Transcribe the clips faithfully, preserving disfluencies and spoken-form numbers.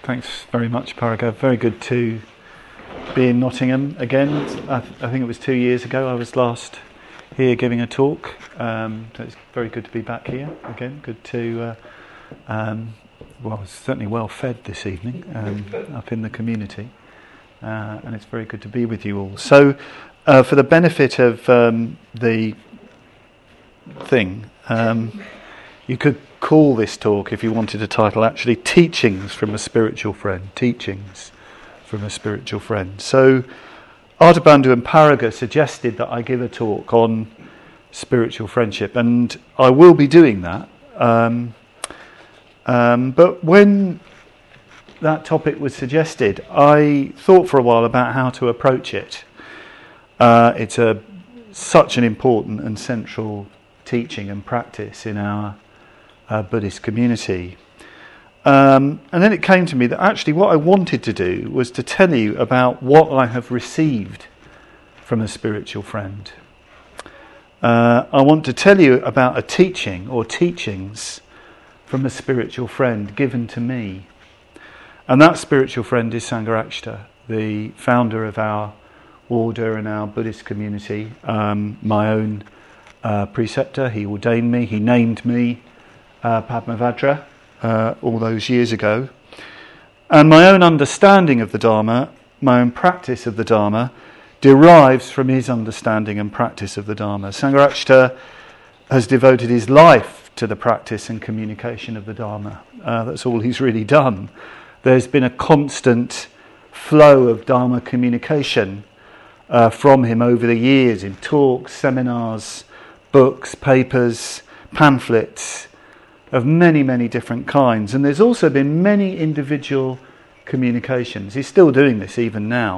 Thanks very much, Paraga. Very good to be in Nottingham again. I, th- I think it was two years ago I was last here giving a talk. Um, so it's very good to be back here again. Good to, uh, um, well, it's certainly well fed this evening um, up in the community. Uh, and it's very good to be with you all. So, uh, for the benefit of um, the thing, um, you could call this talk, if you wanted a title, actually Teachings from a Spiritual Friend. Teachings from a Spiritual Friend. So Ardhabandhu and Paraga suggested that I give a talk on spiritual friendship, and I will be doing that. Um, um, but when that topic was suggested, I thought for a while about how to approach it. Uh, it's a such an important and central teaching and practice in our Uh, Buddhist community. Um, and then it came to me that actually what I wanted to do was to tell you about what I have received from a spiritual friend. Uh, I want to tell you about a teaching or teachings from a spiritual friend given to me. And that spiritual friend is Sangharakshita, the founder of our order and our Buddhist community, um, my own uh, preceptor. He ordained me, he named me Uh, Padmavajra uh, all those years ago, and my own understanding of the Dharma, my own practice of the Dharma, derives from his understanding and practice of the Dharma. Sangharakshita has devoted his life to the practice and communication of the Dharma. Uh, that's all he's really done. There's been a constant flow of Dharma communication uh, from him over the years in talks, seminars, books, papers, pamphlets, of many, many different kinds. And there's also been many individual communications. He's still doing this even now.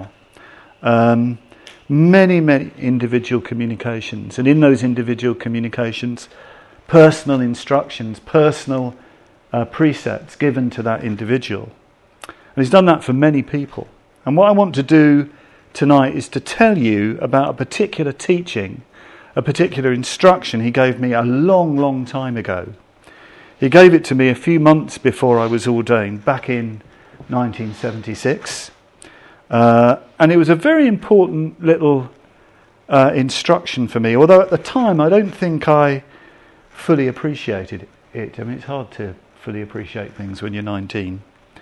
Um, many, many individual communications. And in those individual communications, personal instructions, personal uh, precepts given to that individual. And he's done that for many people. And what I want to do tonight is to tell you about a particular teaching, a particular instruction he gave me a long, long time ago. He gave it to me a few months before I was ordained, back in nineteen seventy-six. Uh, and it was a very important little uh, instruction for me, although at the time I don't think I fully appreciated it. I mean, it's hard to fully appreciate things when you're nineteen.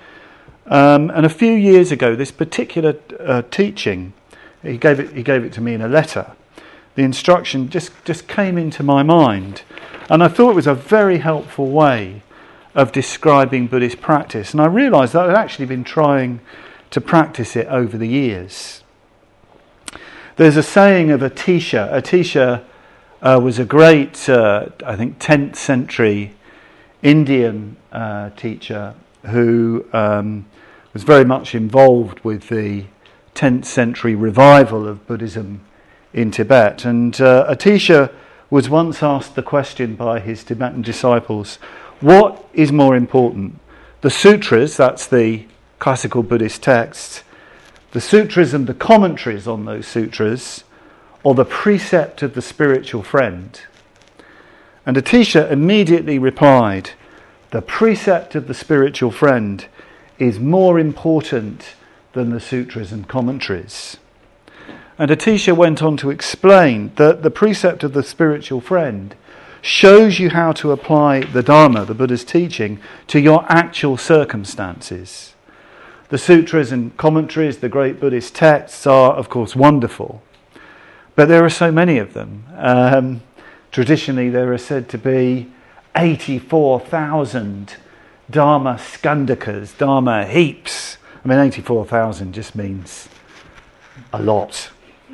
Um, and a few years ago, this particular uh, teaching, he gave it, he gave it to me in a letter. The instruction just, just came into my mind. And I thought it was a very helpful way of describing Buddhist practice. And I realised that I'd actually been trying to practice it over the years. There's a saying of Atisha. Atisha uh, was a great, uh, I think, tenth century Indian uh, teacher who um, was very much involved with the tenth century revival of Buddhism in Tibet. And uh, Atisha was once asked the question by his Tibetan disciples, what is more important? The sutras, that's the classical Buddhist texts, the sutras and the commentaries on those sutras, or the precept of the spiritual friend? And Atisha immediately replied, the precept of the spiritual friend is more important than the sutras and commentaries. And Atisha went on to explain that the precept of the spiritual friend shows you how to apply the Dharma, the Buddha's teaching, to your actual circumstances. The sutras and commentaries, the great Buddhist texts, are, of course, wonderful. But there are so many of them. Um, traditionally, there are said to be eighty-four thousand Dharma skandakas, Dharma heaps. I mean, eighty-four thousand just means a lot.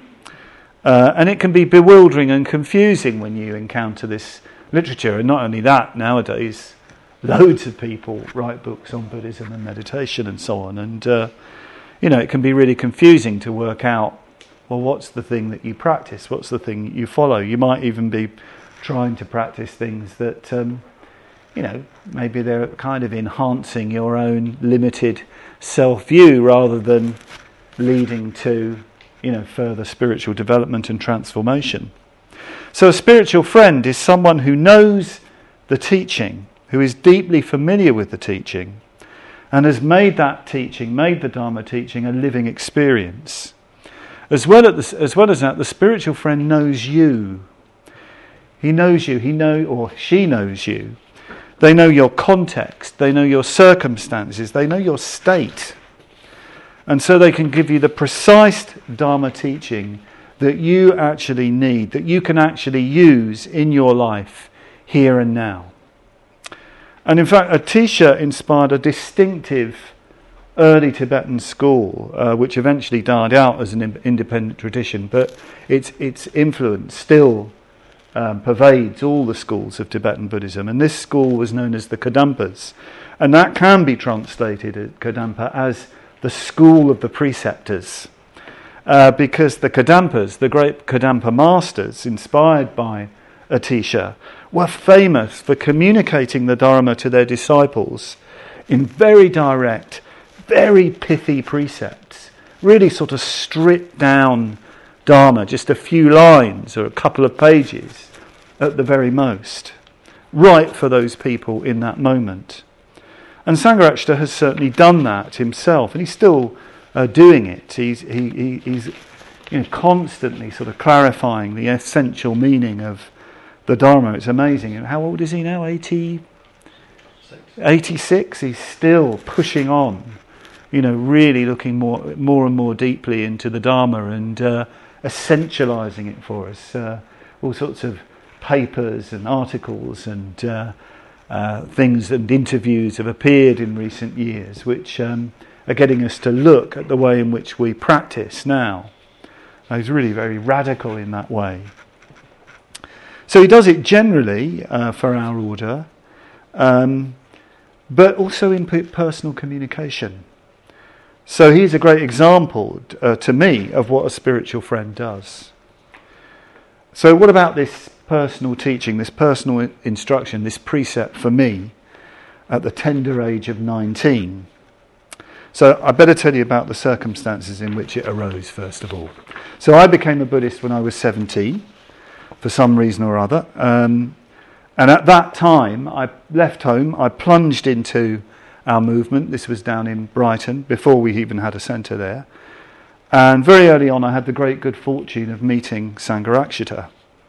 Uh, and it can be bewildering and confusing when you encounter this literature. And not only that, nowadays, loads of people write books on Buddhism and meditation and so on. And, uh, you know, it can be really confusing to work out, well, what's the thing that you practice? What's the thing you follow? You might even be trying to practice things that, um, you know, maybe they're kind of enhancing your own limited self-view rather than leading to, you know, further spiritual development and transformation. So a spiritual friend is someone who knows the teaching, who is deeply familiar with the teaching, and has made that teaching, made the Dharma teaching a living experience. As well as, as well as that, the spiritual friend knows you. He knows you, he know, or she knows you. They know your context, they know your circumstances, they know your state. And so they can give you the precise Dharma teaching that you actually need, that you can actually use in your life here and now. And in fact, Atisha inspired a distinctive early Tibetan school, uh, which eventually died out as an in- independent tradition, but its its influence still um, pervades all the schools of Tibetan Buddhism. And this school was known as the Kadampas, and that can be translated at Kadampa as the school of the preceptors, uh, because the Kadampas, the great Kadampa masters, inspired by Atisha, were famous for communicating the Dharma to their disciples in very direct, very pithy precepts, really sort of stripped down Dharma, just a few lines or a couple of pages at the very most, right for those people in that moment. And Sangharakshita has certainly done that himself, and he's still uh, doing it. He's he, he, he's you know, constantly sort of clarifying the essential meaning of the Dharma. It's amazing. And how old is he now? eighty, eighty-six. He's still pushing on, you know, really looking more, more and more deeply into the Dharma and uh, essentializing it for us. Uh, all sorts of papers and articles and uh, uh, things and interviews have appeared in recent years, which um, are getting us to look at the way in which we practice now. Uh, he's really very radical in that way. So he does it generally uh, for our order, um, but also in p- personal communication. So he's a great example uh, to me of what a spiritual friend does. So what about this personal teaching, this personal instruction, this precept for me at the tender age of nineteen? So I better tell you about the circumstances in which it arose, first of all. So I became a Buddhist when I was seventeen. For some reason or other. Um, and at that time, I left home, I plunged into our movement. This was down in Brighton, before we even had a centre there. And very early on, I had the great good fortune of meeting Sangharakshita.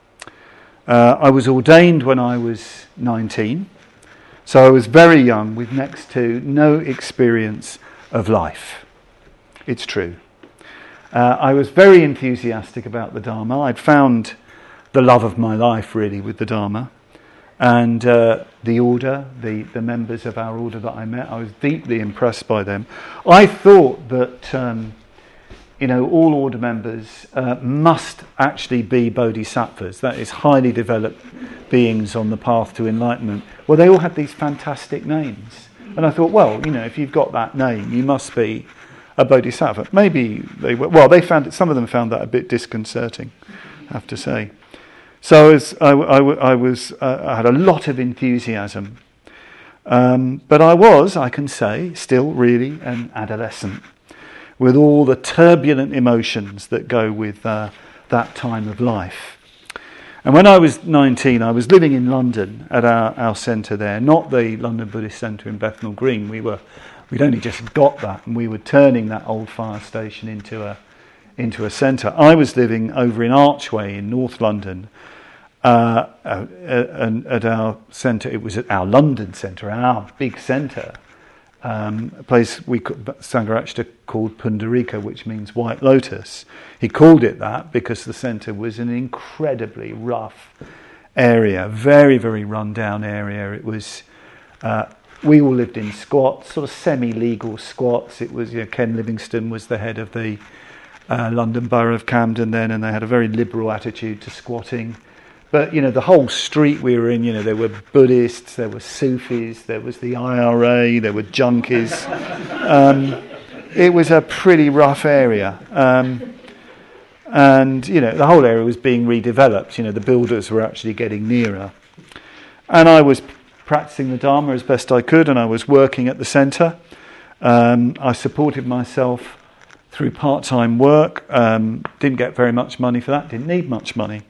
Uh, I was ordained when I was nineteen, so I was very young, with next to no experience of life. It's true. Uh, I was very enthusiastic about the Dharma. I'd found the love of my life, really, with the Dharma. And uh, the order, the, the members of our order that I met, I was deeply impressed by them. I thought that, um, you know, all order members uh, must actually be bodhisattvas, that is, highly developed beings on the path to enlightenment. Well, they all had these fantastic names. And I thought, well, you know, if you've got that name, you must be a bodhisattva. Maybe they were, well, they found it, some of them found that a bit disconcerting, I have to say. So I was, I, I, I, was uh, I had a lot of enthusiasm, um, but I was, I can say, still really an adolescent, with all the turbulent emotions that go with uh, that time of life. And when I was nineteen, I was living in London at our, our centre there, not the London Buddhist Centre in Bethnal Green. We were, we'd only just got that, and we were turning that old fire station into a into a centre. I was living over in Archway in North London. Uh, uh, and at our centre, it was at our London centre, our big centre, um, a place we Sangharakshita called Pundarika, which means white lotus. He called it that because the centre was an incredibly rough area, very, very run-down area. It was, uh, we all lived in squats, sort of semi-legal squats. It was, you know, Ken Livingstone was the head of the uh, London Borough of Camden then, and they had a very liberal attitude to squatting. But, you know, the whole street we were in, you know, there were Buddhists, there were Sufis, there was the I R A, there were junkies. Um, it was a pretty rough area. Um, and, you know, the whole area was being redeveloped. You know, the builders were actually getting nearer. And I was practicing the Dharma as best I could, and I was working at the centre. Um, I supported myself through part-time work. Um, didn't get very much money for that, didn't need much money.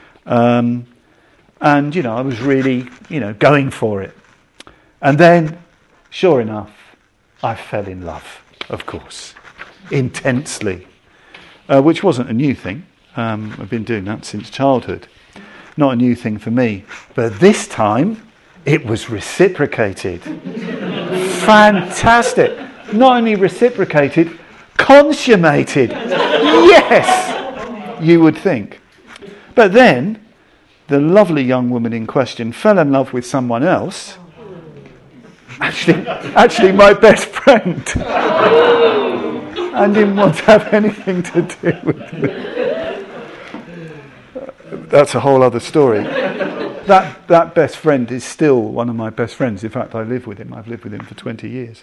Um, and, you know, I was really, you know, going for it. And then, sure enough, I fell in love, of course, intensely, uh, which wasn't a new thing. Um, I've been doing that since childhood. Not a new thing for me. But this time, it was reciprocated. Fantastic. Not only reciprocated, consummated. Yes, you would think. But then, the lovely young woman in question fell in love with someone else. Actually, actually my best friend. And didn't want to have anything to do with me. That's a whole other story. That that best friend is still one of my best friends. In fact, I live with him. I've lived with him for twenty years.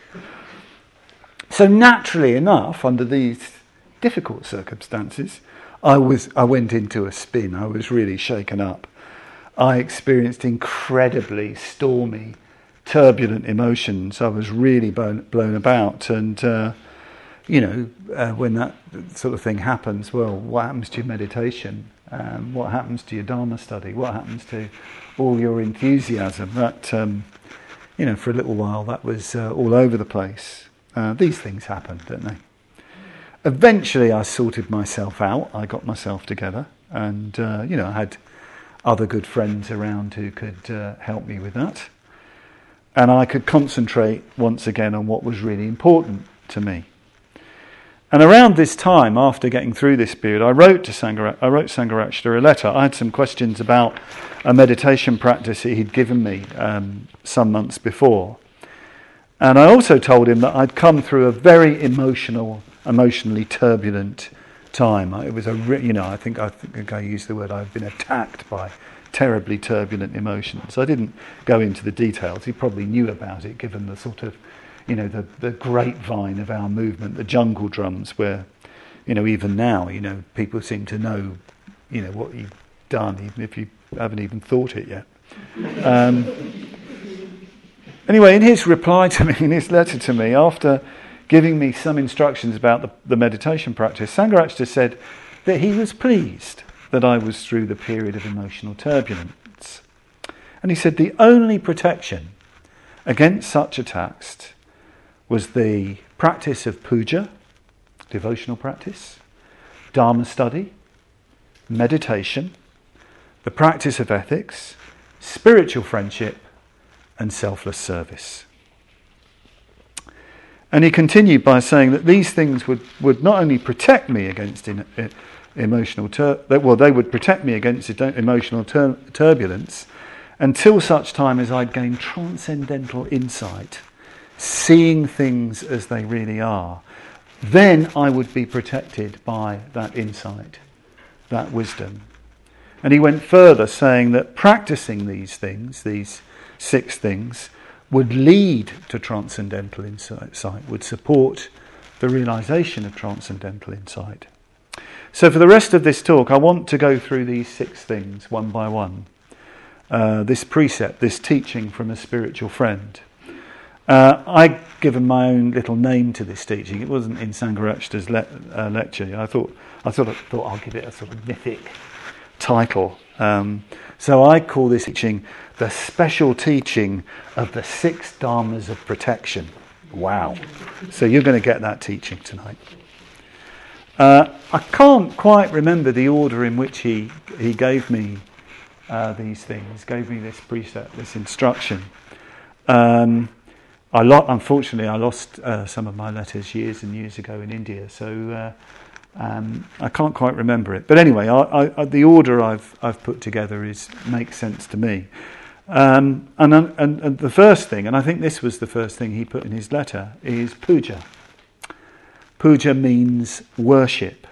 So naturally enough, under these difficult circumstances, I was I went into a spin. I was really shaken up. I experienced incredibly stormy, turbulent emotions. I was really blown, blown about. And, uh, you know, uh, when that sort of thing happens, well, what happens to your meditation? Um, what happens to your Dharma study? What happens to all your enthusiasm? That, um, you know, for a little while, that was uh, all over the place. Uh, these things happen, don't they? Eventually, I sorted myself out. I got myself together. And, uh, you know, I had other good friends around who could uh, help me with that. And I could concentrate once again on what was really important to me. And around this time, after getting through this period, I wrote to Sangharakshita, I wrote Sangharakshita a letter. I had some questions about a meditation practice that he'd given me um, some months before. And I also told him that I'd come through a very emotional, emotionally turbulent time. It was a, you know, I think I think I used the word I've been attacked by terribly turbulent emotions. I didn't go into the details. He probably knew about it, given the sort of, you know, the, the grapevine of our movement, the jungle drums, where, you know, even now, you know, people seem to know, you know, what you've done, even if you haven't even thought it yet. Um, anyway, in his reply to me, in his letter to me, after giving me some instructions about the, the meditation practice, Sangharakshita said that he was pleased that I was through the period of emotional turbulence. And he said the only protection against such attacks was the practice of puja, devotional practice, Dharma study, meditation, the practice of ethics, spiritual friendship, and selfless service. And he continued by saying that these things would, would not only protect me against in, in, emotional tur- well, they would protect me against emotional tur- turbulence until such time as I'd gained transcendental insight, seeing things as they really are. Then I would be protected by that insight, that wisdom. And he went further, saying that practicing these things, these six things, would lead to transcendental insight, would support the realization of transcendental insight. So for the rest of this talk, I want to go through these six things one by one. Uh, this precept, this teaching from a spiritual friend. Uh, I'd given my own little name to this teaching. It wasn't in Sangharakshita's le- uh, lecture. I thought I thought I thought I'll give it a sort of mythic title. Um, so I call this teaching the special teaching of the six dharmas of protection. Wow. So you're going to get that teaching tonight. Uh, I can't quite remember the order in which he, he gave me uh, these things, gave me this precept, this instruction. Um, I lo- unfortunately, I lost uh, some of my letters years and years ago in India, so uh, um, I can't quite remember it. But anyway, I, I, the order I've I've put together is makes sense to me. Um, and, and, and the first thing, and I think this was the first thing he put in his letter, is puja. Puja means worship.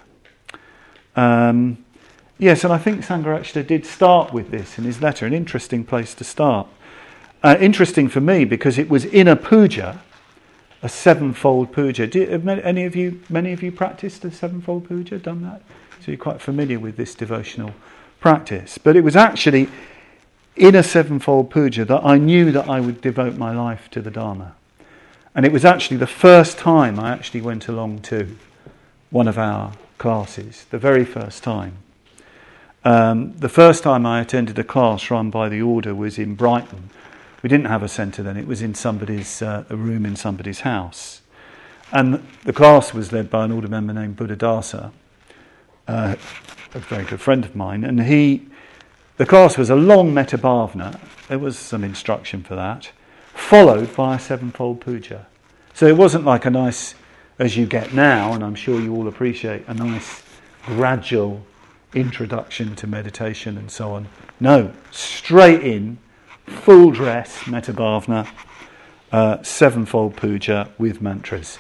Um, yes, and I think Sangharakshita did start with this in his letter, an interesting place to start. Uh, interesting for me because it was in a puja, a sevenfold puja. Do you, have any of you, many of you practiced a sevenfold puja, done that? So you're quite familiar with this devotional practice. But it was actually in a sevenfold puja that I knew that I would devote my life to the Dharma. And it was actually the first time I actually went along to one of our classes, the very first time. Um, the first time I attended a class run by the Order was in Brighton, We didn't have a centre then. It was in somebody's uh, a room in somebody's house. And the class was led by an order member named Buddhadasa, uh, a very good friend of mine. And he, the class was a long Metta Bhavana. There was some instruction for that, followed by a sevenfold puja. So it wasn't like a nice, as you get now, and I'm sure you all appreciate, a nice gradual introduction to meditation and so on. No, straight in, full dress, Metta Bhavana, uh, sevenfold puja with mantras.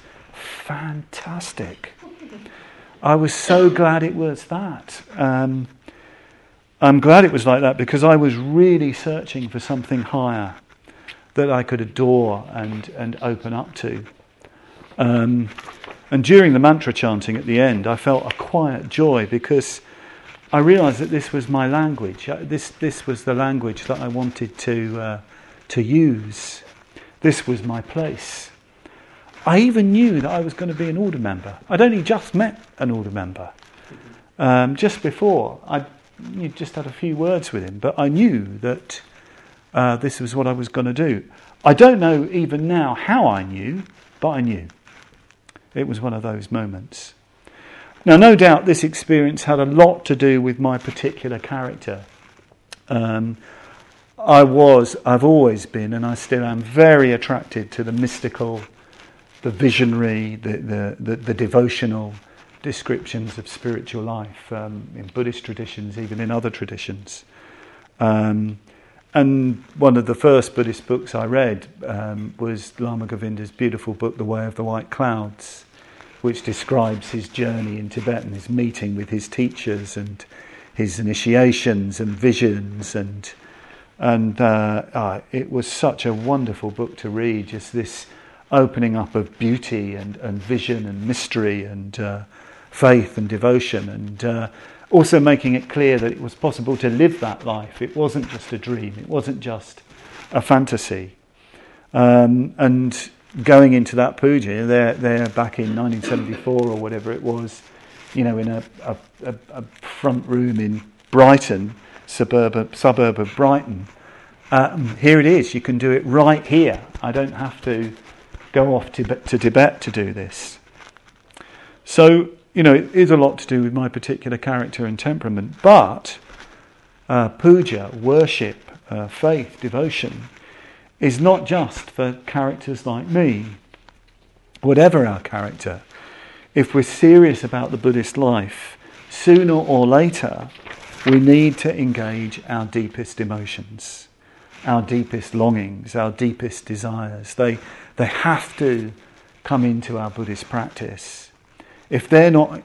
Fantastic. I was so glad it was that. Um, I'm glad it was like that because I was really searching for something higher that I could adore and, and open up to. Um, and during the mantra chanting at the end, I felt a quiet joy because I realised that this was my language. This this was the language that I wanted to uh, to use. This was my place. I even knew that I was going to be an order member. I'd only just met an order member um, just before. I just had a few words with him, but I knew that uh, this was what I was going to do. I don't know even now how I knew, but I knew. It was one of those moments. Now, no doubt this experience had a lot to do with my particular character. Um, I was, I've always been, and I still am, very attracted to the mystical, the visionary, the the, the, the devotional descriptions of spiritual life um, in Buddhist traditions, even in other traditions. Um, and one of the first Buddhist books I read um, was Lama Govinda's beautiful book, The Way of the White Clouds, which describes his journey in Tibet and his meeting with his teachers and his initiations and visions. And and uh, uh, it was such a wonderful book to read, just this opening up of beauty and, and vision and mystery and uh, faith and devotion, and uh, also making it clear that it was possible to live that life. It wasn't just a dream, it wasn't just a fantasy. Um, and going into that puja, they're, they're back in nineteen seventy-four or whatever it was, you know, in a, a, a, a front room in Brighton, suburb, suburb of Brighton. Um, here it is, you can do it right here. I don't have to go off to, to Tibet to do this. So, you know, it is a lot to do with my particular character and temperament, but uh, puja, worship, uh, faith, devotion is not just for characters like me. Whatever our character, if we're serious about the Buddhist life, sooner or later we need to engage our deepest emotions, our deepest longings, our deepest desires. They they have to come into our Buddhist practice. If they're not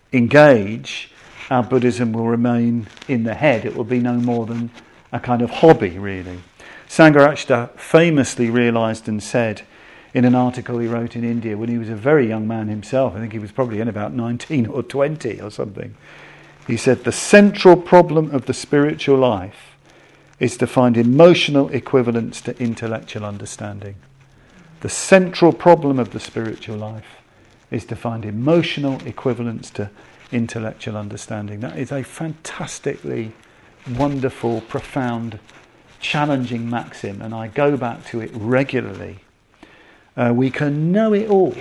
engaged, our Buddhism will remain in the head. It will be no more than a kind of hobby, really. Sangharakshita famously realised and said in an article he wrote in India when he was a very young man himself, I think he was probably in about nineteen or twenty or something, he said, the central problem of the spiritual life is to find emotional equivalence to intellectual understanding. The central problem of the spiritual life is to find emotional equivalence to intellectual understanding. That is a fantastically wonderful, profound, challenging maxim, and I go back to it regularly. Uh, we can know it all.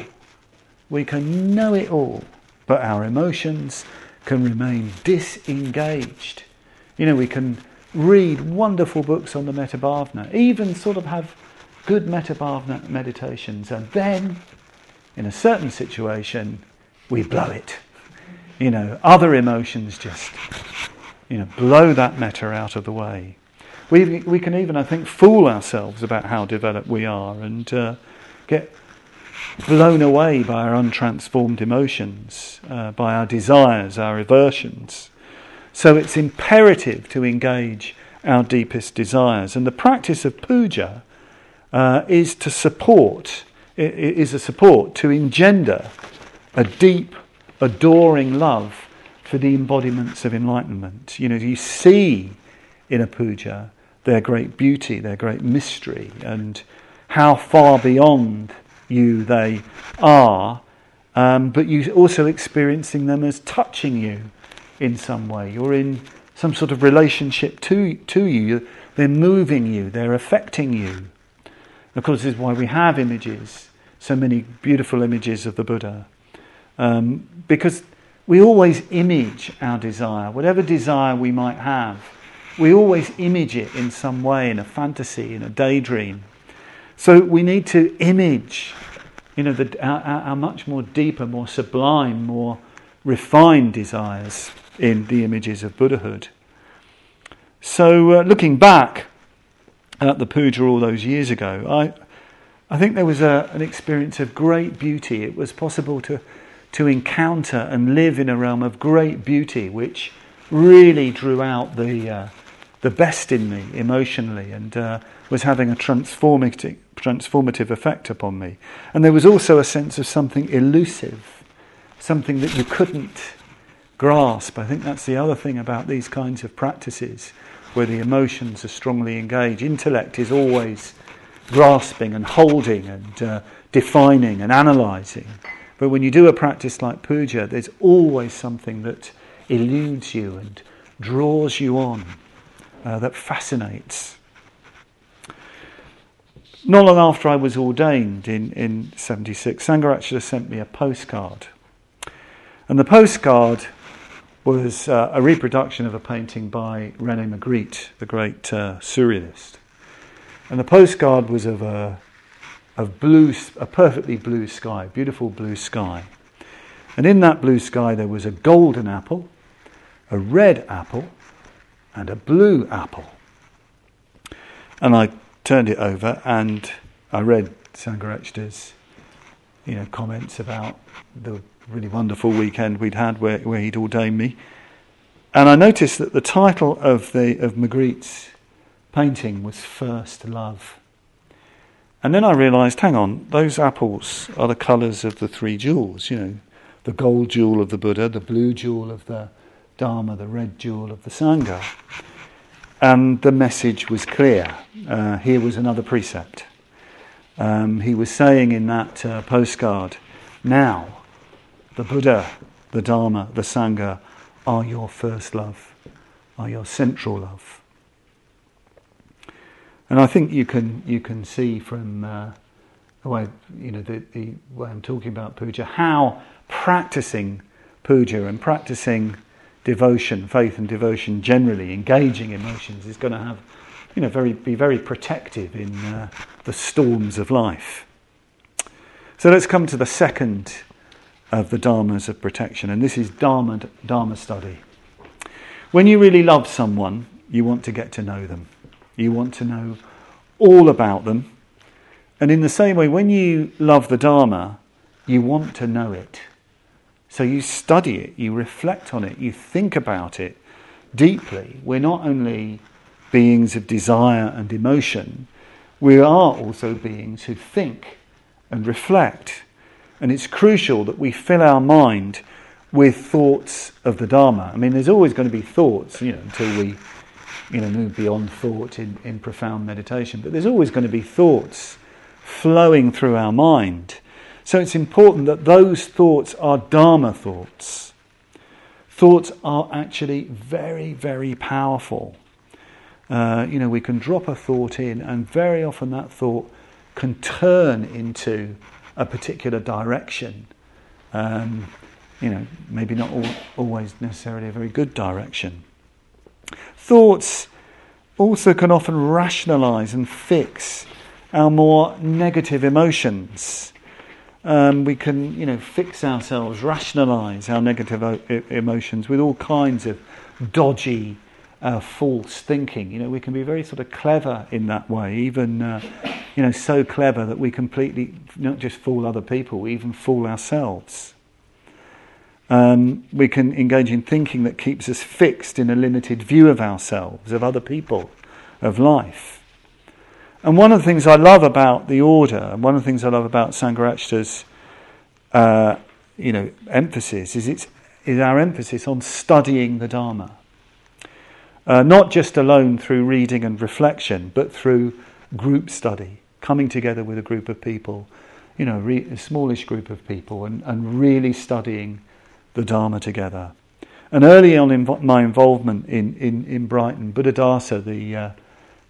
We can know it all, but our emotions can remain disengaged. You know, we can read wonderful books on the Metta Bhavana, even sort of have good Metta Bhavana meditations, and then in a certain situation we blow it. You know, other emotions just, you know, blow that metta out of the way. We we can even, I think, fool ourselves about how developed we are and uh, get blown away by our untransformed emotions, uh, by our desires, our aversions. So it's imperative to engage our deepest desires. And the practice of puja uh, is to support, is a support to engender a deep, adoring love for the embodiments of enlightenment. You know, you see in a puja their great beauty, their great mystery, and how far beyond you they are, um, but you also experiencing them as touching you in some way. You're in some sort of relationship to to you. They're moving you, they're affecting you. Of course, this is why we have images, so many beautiful images of the Buddha. Um, because we always image our desire, whatever desire we might have, we always image it in some way, in a fantasy, in a daydream. So we need to image, you know, the, our, our much more deeper, more sublime, more refined desires in the images of Buddhahood. So uh, looking back at the puja all those years ago, I I think there was a, an experience of great beauty. It was possible to to encounter and live in a realm of great beauty, which really drew out the uh, the best in me emotionally, and uh, was having a transformative transformative effect upon me. And there was also a sense of something elusive, something that you couldn't grasp. I think that's the other thing about these kinds of practices, where the emotions are strongly engaged. Intellect is always grasping and holding and uh, defining and analysing. But when you do a practice like puja, there's always something that eludes you and draws you on, uh, that fascinates. Not long after I was ordained in, in seventy-six, Sangharakshita sent me a postcard. And the postcard was uh, a reproduction of a painting by René Magritte, the great uh, surrealist. And the postcard was of a of blue, a perfectly blue sky, beautiful blue sky. And in that blue sky there was a golden apple, a red apple, and a blue apple. And I turned it over and I read Sangharakshita's, you know, comments about the really wonderful weekend we'd had where, where he'd ordained me. And I noticed that the title of the of Magritte's painting was First Love. And then I realised, hang on, those apples are the colours of the three jewels, you know, the gold jewel of the Buddha, the blue jewel of the Dharma, the red jewel of the Sangha. And the message was clear. Uh, here was another precept. Um, he was saying in that uh, postcard, now, the Buddha, the Dharma, the Sangha are your first love, are your central love. And I think you can you can see from uh, the way, you know, the, the way I'm talking about puja, how practicing puja and practicing devotion, faith and devotion generally, engaging emotions, is going to have, you know, very be very protective in uh, the storms of life. So let's come to the second of the dharmas of protection, and this is dharma dharma study. When you really love someone, you want to get to know them. You want to know all about them. And in the same way, when you love the Dharma, you want to know it. So you study it, you reflect on it, you think about it deeply. We're not only beings of desire and emotion, we are also beings who think and reflect. And it's crucial that we fill our mind with thoughts of the Dharma. I mean, there's always going to be thoughts, you know, until we, you know, move beyond thought in, in profound meditation. But there's always going to be thoughts flowing through our mind. So it's important that those thoughts are Dharma thoughts. Thoughts are actually very, very powerful. Uh, you know, we can drop a thought in, and very often that thought can turn into a particular direction. Um, you know, maybe not all, always necessarily a very good direction. Thoughts also can often rationalise and fix our more negative emotions. Um, we can, you know, fix ourselves, rationalise our negative o- emotions with all kinds of dodgy, uh, false thinking. You know, we can be very sort of clever in that way, even, uh, you know, so clever that we completely not just fool other people, we even fool ourselves. Um, we can engage in thinking that keeps us fixed in a limited view of ourselves, of other people, of life. And one of the things I love about the order, and one of the things I love about Sangharakshita's, uh, you know, emphasis is its is our emphasis on studying the Dharma, uh, not just alone through reading and reflection, but through group study, coming together with a group of people, you know, re- a smallish group of people, and, and really studying the Dharma together. And early on in vo- my involvement in, in, in Brighton, Buddhadasa, the uh,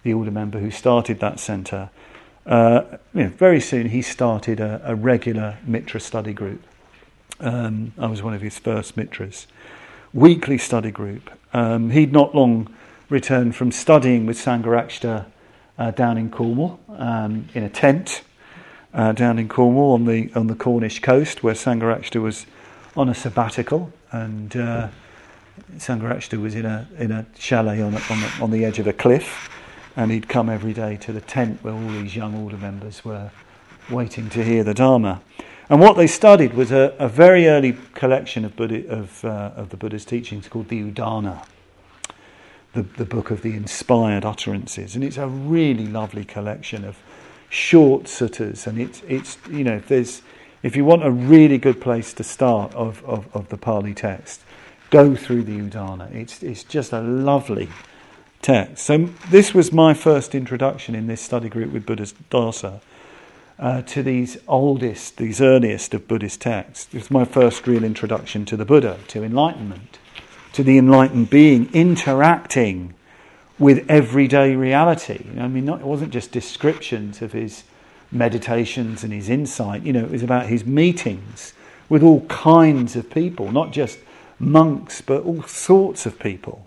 the Alder member who started that centre, uh, you know, very soon he started a, a regular Mitra study group. Um, I was one of his first Mitras. Weekly study group. Um, he'd not long returned from studying with Sangharakshita uh, down in Cornwall, um, in a tent uh, down in Cornwall on the on the Cornish coast, where Sangharakshita was on a sabbatical, and uh, Sangharakshita was in a in a chalet on a, on, the, on the edge of a cliff, and he'd come every day to the tent where all these young order members were waiting to hear the Dharma. And what they studied was a, a very early collection of Buddha, of, uh, of the Buddha's teachings called the Udana, the, the book of the inspired utterances. And it's a really lovely collection of short suttas. And it's it's you know if there's if you want a really good place to start of, of, of the Pali text, go through the Udana. It's it's just a lovely text. So this was my first introduction in this study group with Buddha's Dasa. Uh, to these oldest, these earliest of Buddhist texts. It was my first real introduction to the Buddha, to enlightenment, to the enlightened being interacting with everyday reality. You know, I mean, not, it wasn't just descriptions of his meditations and his insight. You know, it was about his meetings with all kinds of people, not just monks, but all sorts of people.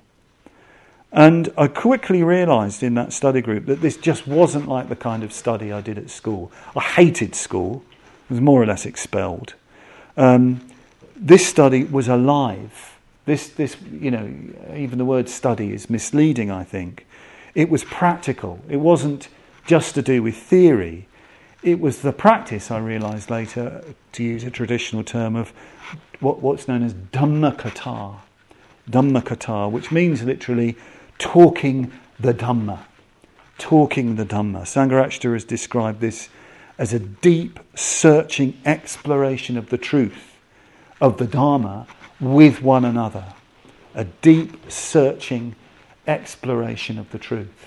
And I quickly realised in that study group that this just wasn't like the kind of study I did at school. I hated school. I was more or less expelled. Um, this study was alive. This, this, you know, even the word study is misleading, I think. It was practical. It wasn't just to do with theory. It was the practice, I realised later, to use a traditional term, of what, what's known as Dhammakatha. Dhammakatha, which means literally talking the Dhamma. Talking the Dhamma. Sangharakshita has described this as a deep, searching exploration of the truth of the Dharma with one another. A deep, searching exploration of the truth.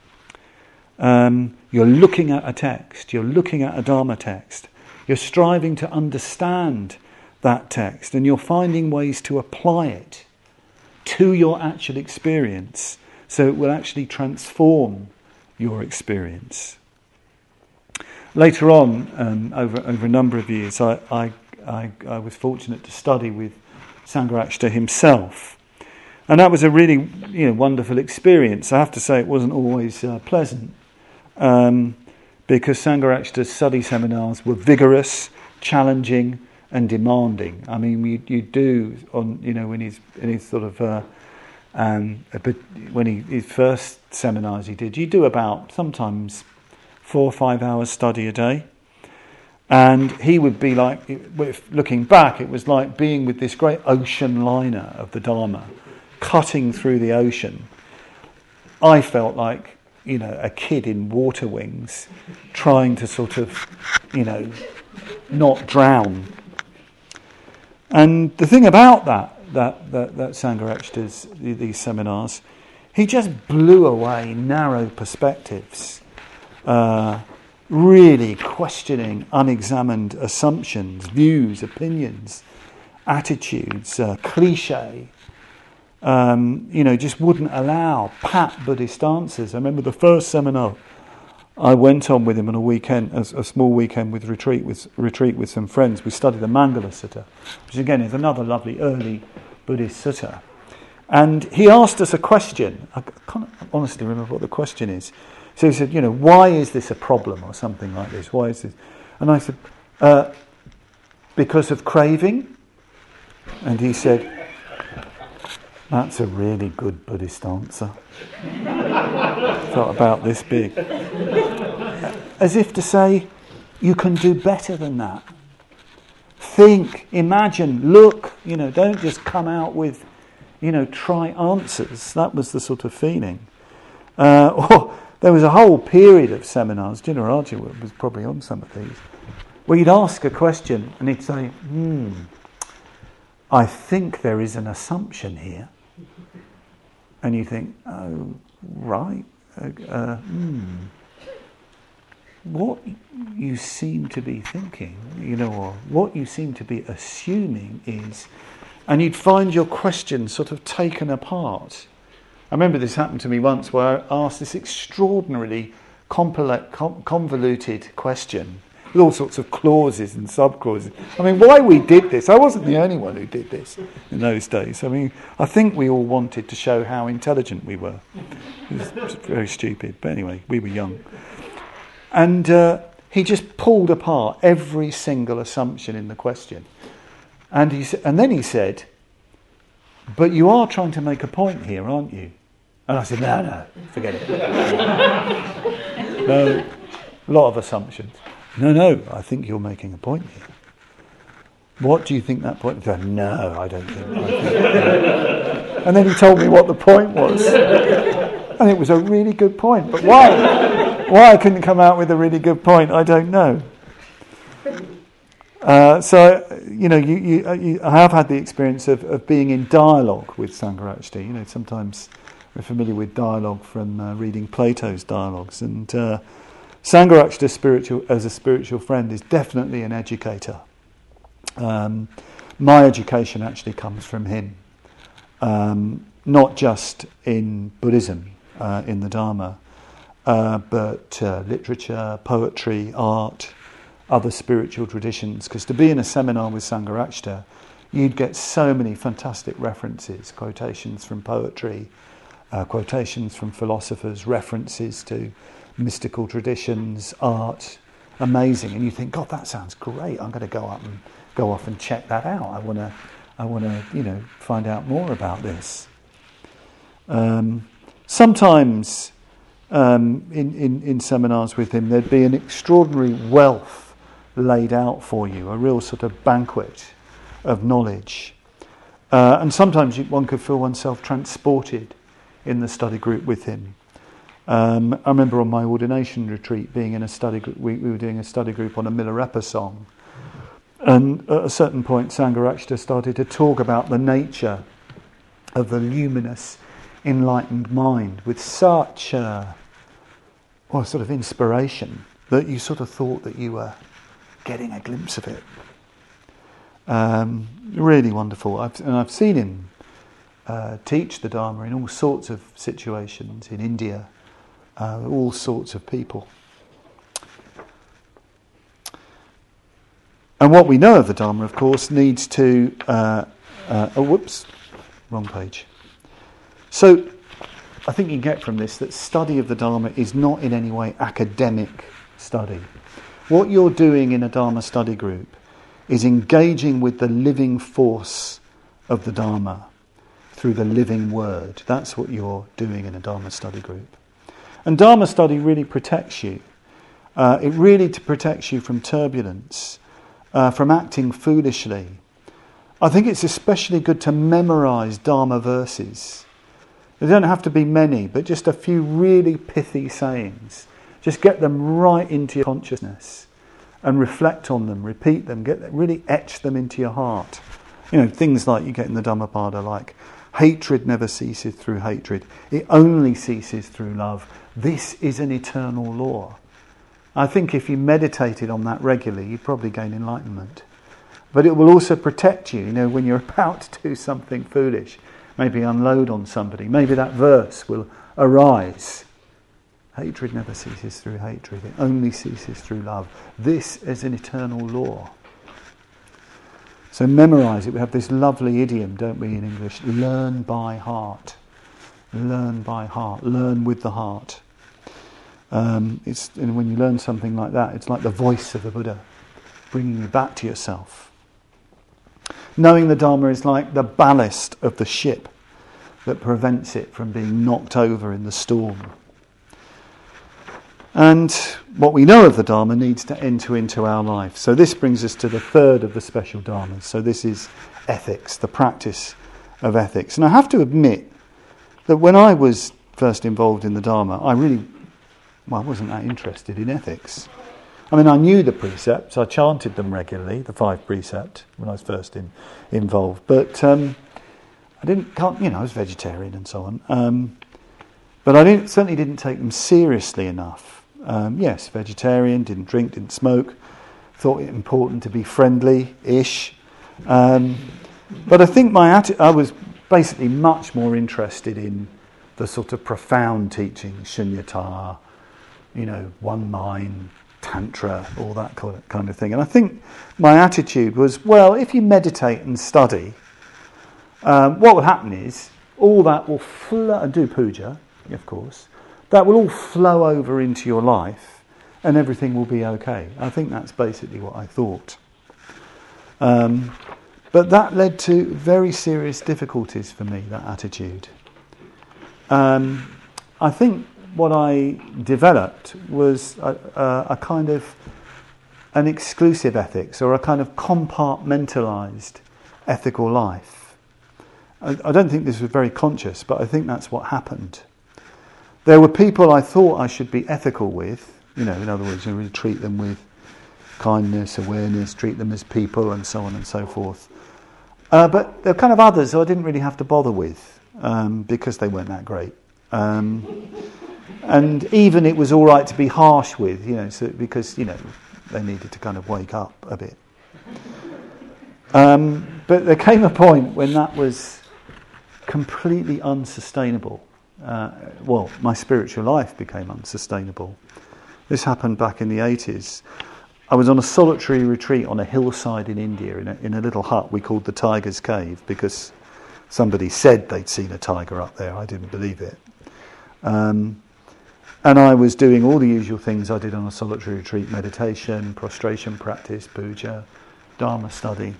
Um, you're looking at a text, you're looking at a Dharma text, you're striving to understand that text, and you're finding ways to apply it to your actual experience, so it will actually transform your experience. Later on, um, over over a number of years, I, I I I was fortunate to study with Sangharakshita himself, and that was a really you know wonderful experience. I have to say, it wasn't always uh, pleasant, um, because Sangharakshita's study seminars were vigorous, challenging, and demanding. I mean, you you do on you know when he's in his sort of uh, um, but when he his first seminars he did, you do about sometimes four or five hours study a day, and he would be like, looking back, it was like being with this great ocean liner of the Dharma, cutting through the ocean. I felt like you know a kid in water wings, trying to sort of you know not drown. And the thing about that, that, that, that Sangharakshita's, these seminars, he just blew away narrow perspectives, uh, really questioning unexamined assumptions, views, opinions, attitudes, uh, cliche. Um, you know, just wouldn't allow pat Buddhist answers. I remember the first seminar I went on with him on a weekend, a, a small weekend with retreat with retreat with some friends. We studied the Mangala Sutta, which again is another lovely early Buddhist sutta. And he asked us a question. I can't honestly remember what the question is. So he said, you know, why is this a problem or something like this? Why is this? And I said, uh, because of craving. And he said, that's a really good Buddhist answer. Felt about this big. As if to say, you can do better than that. Think, imagine, look, you know, don't just come out with, you know, try answers. That was the sort of feeling. Uh, or there was a whole period of seminars, Jinnarajya was probably on some of these, where you'd ask a question and he'd say, hmm, I think there is an assumption here. And you think, oh, right. Uh, uh, hmm. What you seem to be thinking, you know, or what you seem to be assuming is, and you'd find your question sort of taken apart remember this happened to me once where I asked this extraordinarily compl- com- convoluted question with all sorts of clauses and sub-clauses. I mean, why we did this? I wasn't the only one who did this in those days. I mean, I think we all wanted to show how intelligent we were. It was, it was very stupid. But anyway, we were young. And uh, he just pulled apart every single assumption in the question. And he sa- and then he said, but you are trying to make a point here, aren't you? And I said, no, no, forget it. No, a lot of assumptions. No, no, I think you're making a point here. What do you think that point is? No, I don't think. I think and then he told me what the point was. And it was a really good point. But why? Why I couldn't come out with a really good point, I don't know. Uh, so, you know, you, you, you, I have had the experience of, of being in dialogue with Sangharakshita. You know, sometimes we're familiar with dialogue from uh, reading Plato's dialogues. And uh, Sangharakshita spiritual, as a spiritual friend is definitely an educator. Um, my education actually comes from him, um, not just in Buddhism, uh, in the Dharma, uh, but uh, literature, poetry, art, other spiritual traditions. Because to be in a seminar with Sangharakshita, you'd get so many fantastic references, quotations from poetry, uh, quotations from philosophers, references to mystical traditions, art, amazing. And you think, God, that sounds great. I'm going to go up and go off and check that out. I want to, I want to, you know, find out more about this. Um, sometimes um, in, in, in seminars with him, there'd be an extraordinary wealth laid out for you, a real sort of banquet of knowledge. Uh, and sometimes you, one could feel oneself transported in the study group with him. Um, I remember on my ordination retreat being in a study group, we, we were doing a study group on a Milarepa song. And at a certain point, Sangharakshita started to talk about the nature of the luminous, enlightened mind with such a well, sort of inspiration that you sort of thought that you were getting a glimpse of it. Um, really wonderful. I've, and I've seen him uh, teach the Dharma in all sorts of situations in India, uh, all sorts of people. And what we know of the Dharma, of course, needs to... Uh, uh, oh, whoops, wrong page. So, I think you get from this that study of the Dharma is not in any way academic study. What you're doing in a Dharma study group is engaging with the living force of the Dharma through the living word. That's what you're doing in a Dharma study group. And Dharma study really protects you. Uh, it really protects you from turbulence, uh, from acting foolishly. I think it's especially good to memorise Dharma verses. There don't have to be many, but just a few really pithy sayings. Just get them right into your consciousness and reflect on them, repeat them, get them, really etch them into your heart. You know, things like you get in the Dhammapada, like, hatred never ceases through hatred. It only ceases through love. This is an eternal law. I think if you meditated on that regularly, you'd probably gain enlightenment. But it will also protect you, you know, when you're about to do something foolish, maybe unload on somebody, maybe that verse will arise. Hatred never ceases through hatred. It only ceases through love. This is an eternal law. So memorise it. We have this lovely idiom, don't we, in English? Learn by heart. Learn by heart. Learn with the heart. Um, it's and when you learn something like that, it's like the voice of the Buddha, bringing you back to yourself. Knowing the Dharma is like the ballast of the ship that prevents it from being knocked over in the storm. And what we know of the Dharma needs to enter into our life. So this brings us to the third of the special Dharmas. So this is ethics, the practice of ethics. And I have to admit that when I was first involved in the Dharma, I really, well, I wasn't that interested in ethics. I mean, I knew the precepts, I chanted them regularly, the five precepts, when I was first in, involved. But um, I didn't, can't, you know, I was vegetarian and so on. Um, but I didn't, certainly didn't take them seriously enough. Um, yes, vegetarian, didn't drink, didn't smoke, thought it important to be friendly-ish. Um, but I think my atti- I was basically much more interested in the sort of profound teachings, Shunyata, you know, one mind, Tantra, all that kind of thing. And I think my attitude was, well, if you meditate and study, um, what will happen is all that will flow, and do puja, of course, that will all flow over into your life and everything will be okay. I think that's basically what I thought. Um, but that led to very serious difficulties for me, that attitude. Um, I think what I developed was a, a, a kind of an exclusive ethics, or a kind of compartmentalised ethical life. I, I don't think this was very conscious, but I think that's what happened. There were people I thought I should be ethical with, you know, in other words, you really treat them with kindness, awareness, treat them as people, and so on and so forth. Uh, but there were kind of others who I didn't really have to bother with, um, because they weren't that great. Um, and even it was all right to be harsh with, you know, so because, you know, they needed to kind of wake up a bit. Um, but there came a point when that was completely unsustainable. Uh, well, my spiritual life became unsustainable. This happened back in the eighties. I was on a solitary retreat on a hillside in India, in a, in a little hut we called the Tiger's Cave, because somebody said they'd seen a tiger up there. I didn't believe it. Um, and I was doing all the usual things I did on a solitary retreat: meditation, prostration practice, puja, dharma study.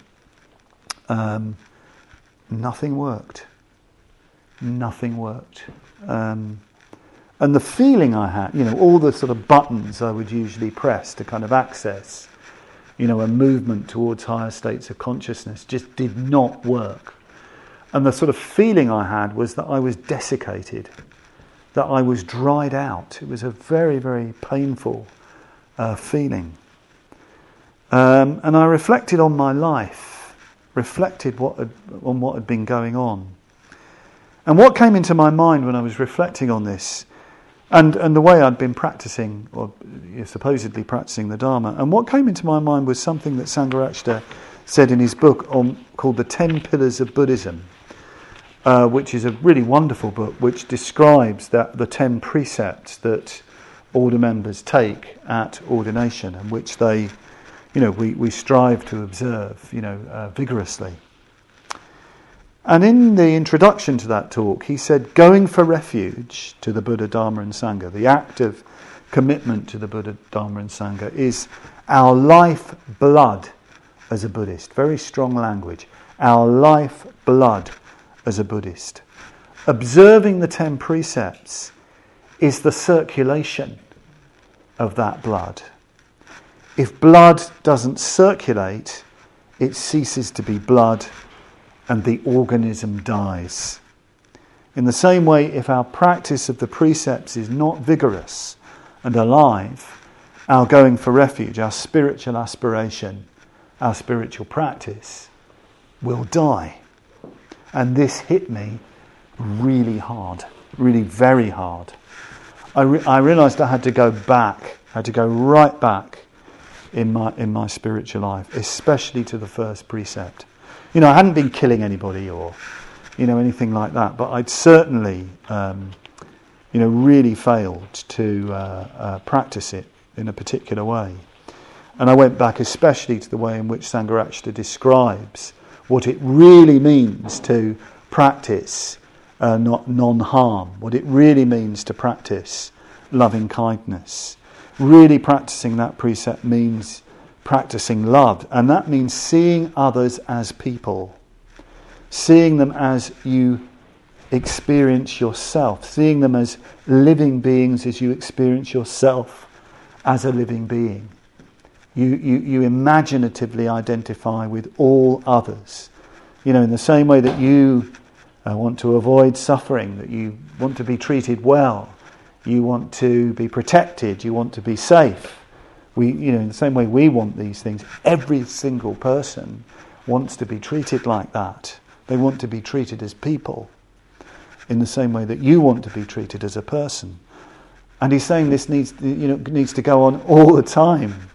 Um, nothing worked. Nothing worked. Um, and the feeling I had, you know, all the sort of buttons I would usually press to kind of access, you know, a movement towards higher states of consciousness just did not work. And the sort of feeling I had was that I was desiccated, that I was dried out. It was a very, very painful uh, feeling. Um, and I reflected on my life, reflected what had, on what had been going on. And what came into my mind when I was reflecting on this, and, and the way I'd been practicing, or supposedly practicing the Dharma, and what came into my mind was something that Sangharakshita said in his book on, called The Ten Pillars of Buddhism, uh, which is a really wonderful book, which describes that the ten precepts that order members take at ordination, and which they, you know, we, we strive to observe, you know, uh, vigorously. And in the introduction to that talk, he said, going for refuge to the Buddha, Dharma and Sangha, the act of commitment to the Buddha, Dharma and Sangha, is our life blood as a Buddhist. Very strong language. Our life blood as a Buddhist. Observing the ten precepts is the circulation of that blood. If blood doesn't circulate, it ceases to be blood, and the organism dies. In the same way, if our practice of the precepts is not vigorous and alive, our going for refuge, our spiritual aspiration, our spiritual practice will die. And this hit me really hard, really very hard. I, re- I realised I had to go back, I had to go right back in my in my spiritual life, especially to the first precept. You know, I hadn't been killing anybody or, you know, anything like that, but I'd certainly, um, you know, really failed to uh, uh, practice it in a particular way. And I went back especially to the way in which Sangharakshita describes what it really means to practice uh, not non-harm, what it really means to practice loving kindness. Really practicing that precept means practicing love, and that means seeing others as people, seeing them as you experience yourself, seeing them as living beings as you experience yourself as a living being. You, you, you imaginatively identify with all others. You know, in the same way that you uh, want to avoid suffering, that you want to be treated well, you want to be protected, you want to be safe. We, you know, in the same way we want these things, every single person wants to be treated like that. They want to be treated as people, in the same way that you want to be treated as a person. And he's saying this needs, you know, needs to go on all the time.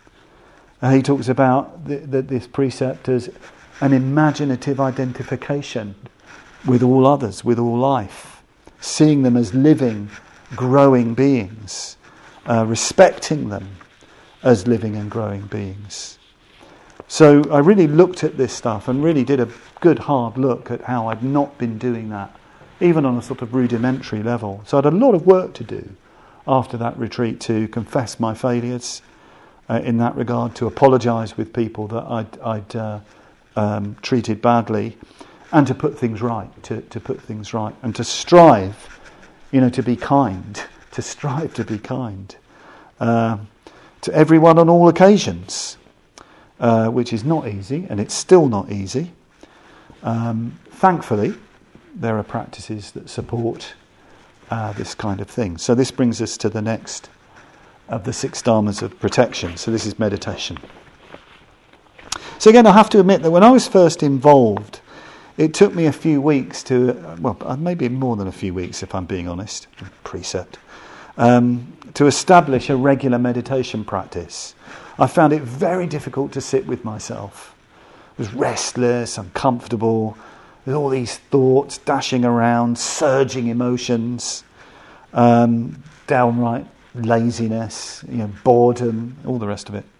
And he talks about the, the, this precept as an imaginative identification with all others, with all life. seeing them as living, growing beings, uh, respecting them as living and growing beings. So I really looked at this stuff and really did a good hard look at how I'd not been doing that, even on a sort of rudimentary level. So I had a lot of work to do after that retreat to confess my failures uh, in that regard, to apologise with people that I'd, I'd uh, um, treated badly, and to put things right, to, to put things right, and to strive, you know, to be kind, to strive to be kind uh, to everyone on all occasions, uh, which is not easy, and it's still not easy. Um, thankfully, there are practices that support uh, this kind of thing. So this brings us to the next of the six dharmas of protection. So this is meditation. So again, I have to admit that when I was first involved, it took me a few weeks to, well, maybe more than a few weeks if I'm being honest, precept, um, to establish a regular meditation practice. I found it very difficult to sit with myself. I was restless, uncomfortable, with all these thoughts dashing around, surging emotions, um, downright laziness, you know, boredom, all the rest of it.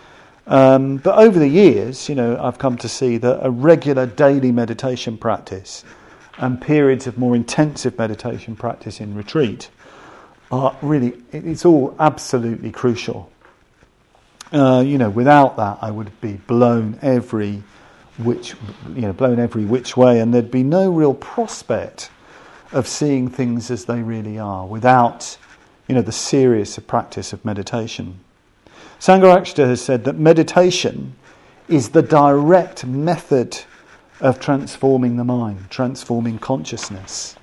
Um, but over the years, you know, I've come to see that a regular daily meditation practice and periods of more intensive meditation practice in retreat are really, it's all absolutely crucial. Uh, you know, without that, I would be blown every which, you know, blown every which way, and there'd be no real prospect of seeing things as they really are without, you know, the serious practice of meditation. Sangharakshita has said that meditation is the direct method of transforming the mind, transforming consciousness.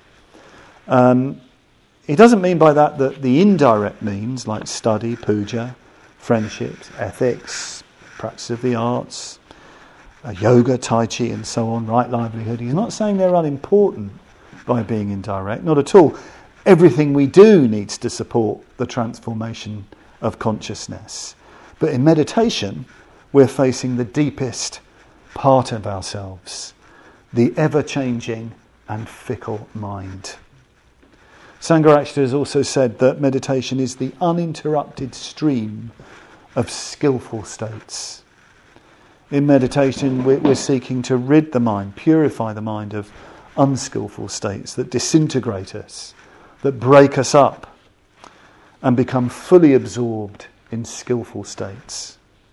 Um, he doesn't mean by that that the indirect means, like study, puja, friendships, ethics, practice of the arts, uh, yoga, tai chi and so on, right livelihood. He's not saying they're unimportant by being indirect, not at all. Everything we do needs to support the transformation of consciousness. But in meditation, we're facing the deepest part of ourselves, the ever-changing and fickle mind. Sangharakshita has also said that meditation is the uninterrupted stream of skillful states. In meditation, we're seeking to rid the mind, purify the mind of unskillful states that disintegrate us, that break us up, and become fully absorbed in skillful states.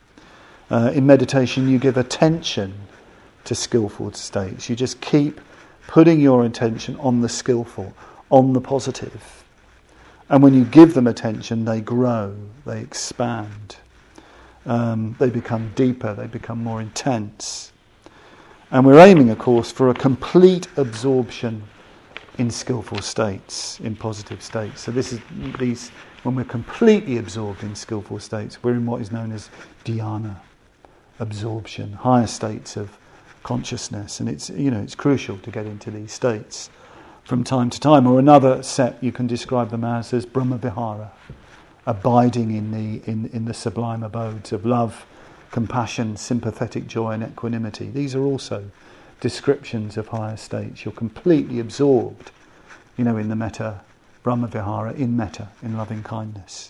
Uh, in meditation, you give attention to skillful states. You just keep putting your attention on the skillful, on the positive. And when you give them attention, they grow, they expand. Um, they become deeper, they become more intense. And we're aiming, of course, for a complete absorption in skillful states, in positive states. So this is these when we're completely absorbed in skillful states, we're in what is known as dhyana, absorption, higher states of consciousness, and it's you know it's crucial to get into these states from time to time. Or another set you can describe them as as Brahmavihara, abiding in the in, in the sublime abodes of love, compassion, sympathetic joy and equanimity. These are also descriptions of higher states. You're completely absorbed, you know, in the metta, Brahmavihara, in metta, in loving kindness.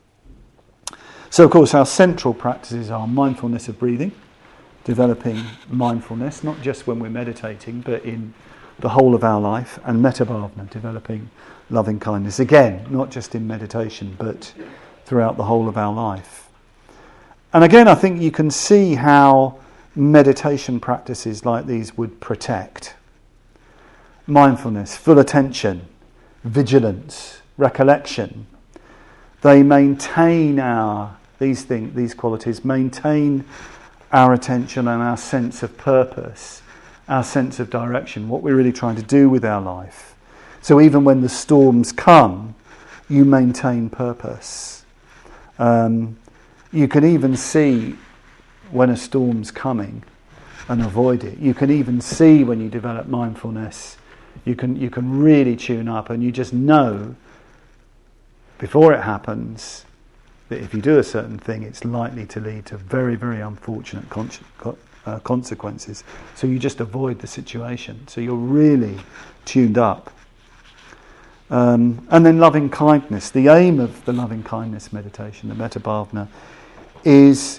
So, of course, our central practices are mindfulness of breathing, developing mindfulness, not just when we're meditating, but in the whole of our life, and metta bhavana, developing loving kindness. Again, not just in meditation, but throughout the whole of our life. And again, I think you can see how meditation practices like these would protect. Mindfulness, full attention, vigilance, recollection. They maintain our, these things, these qualities, maintain our attention and our sense of purpose, our sense of direction, what we're really trying to do with our life. So even when the storms come, you maintain purpose. Um, you can even see when a storm's coming and avoid it. You can even see when you develop mindfulness, you can you can really tune up, and you just know before it happens that if you do a certain thing, it's likely to lead to very, very unfortunate con- uh, consequences. So you just avoid the situation. So you're really tuned up. Um, and then loving kindness. The aim of the loving kindness meditation, the Metta Bhavana, is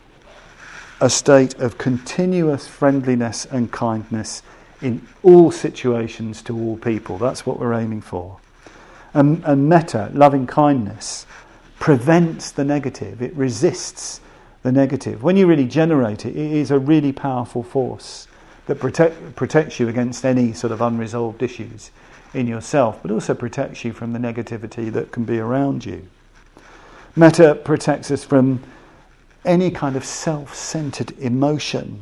a state of continuous friendliness and kindness in all situations to all people. That's what we're aiming for. And, and metta, loving kindness, prevents the negative. It resists the negative. When you really generate it, it is a really powerful force that protect, protects you against any sort of unresolved issues in yourself, but also protects you from the negativity that can be around you. Metta protects us from any kind of self-centered emotion,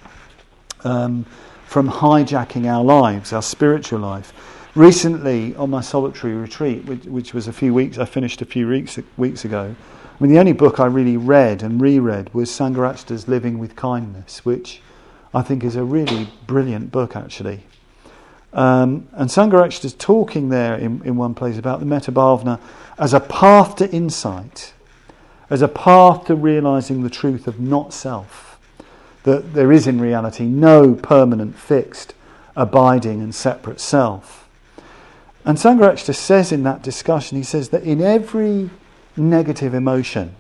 um, from hijacking our lives, our spiritual life. Recently, on my solitary retreat, which, which was a few weeks, I finished a few weeks weeks ago. I mean, the only book I really read and reread was Sangharakshita's Living with Kindness, which I think is a really brilliant book, actually. Um, and Sangharakshita's talking there in, in one place about the Metta Bhavana as a path to insight, as a path to realising the truth of not self, that there is in reality no permanent, fixed, abiding and separate self. And Sangharakshita says in that discussion, he says that in every negative emotion,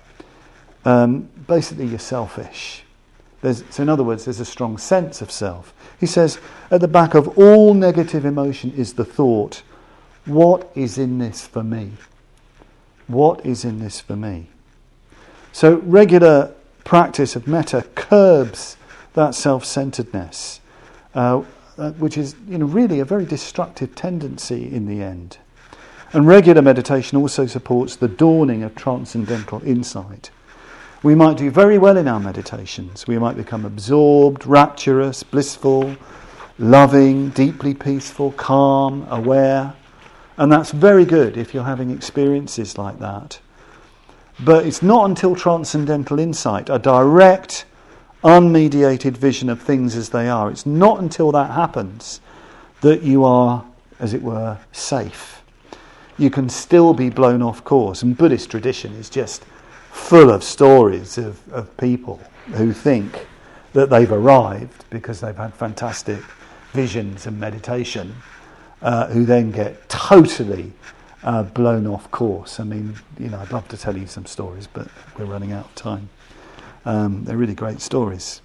um, basically you're selfish. There's, so in other words, there's a strong sense of self. He says, at the back of all negative emotion is the thought, what is in this for me? What is in this for me? So regular practice of metta curbs that self-centeredness, uh, which is, you know, really a very destructive tendency in the end. And regular meditation also supports the dawning of transcendental insight. We might do very well in our meditations. We might become absorbed, rapturous, blissful, loving, deeply peaceful, calm, aware. And that's very good if you're having experiences like that. But it's not until transcendental insight, a direct, unmediated vision of things as they are, it's not until that happens that you are, as it were, safe. You can still be blown off course. And Buddhist tradition is just full of stories of, of people who think that they've arrived because they've had fantastic visions and meditation, uh, who then get totally uh, blown off course. I mean, you know, I'd love to tell you some stories, but we're running out of time. Um, they're really great stories.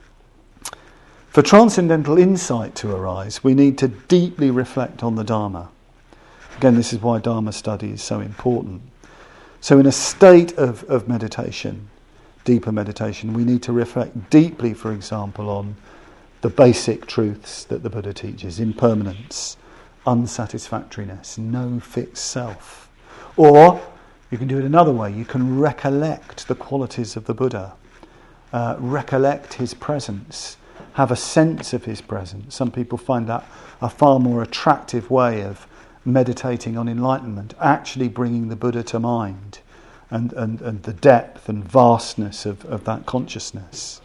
For transcendental insight to arise, we need to deeply reflect on the Dharma. Again, this is why Dharma study is so important. So in a state of, of meditation, deeper meditation, we need to reflect deeply, for example, on the basic truths that the Buddha teaches: impermanence, unsatisfactoriness, no fixed self. Or you can do it another way. You can recollect the qualities of the Buddha, uh, recollect his presence, have a sense of his presence. Some people find that a far more attractive way of meditating on enlightenment, actually bringing the Buddha to mind and, and, and the depth and vastness of, of that consciousness.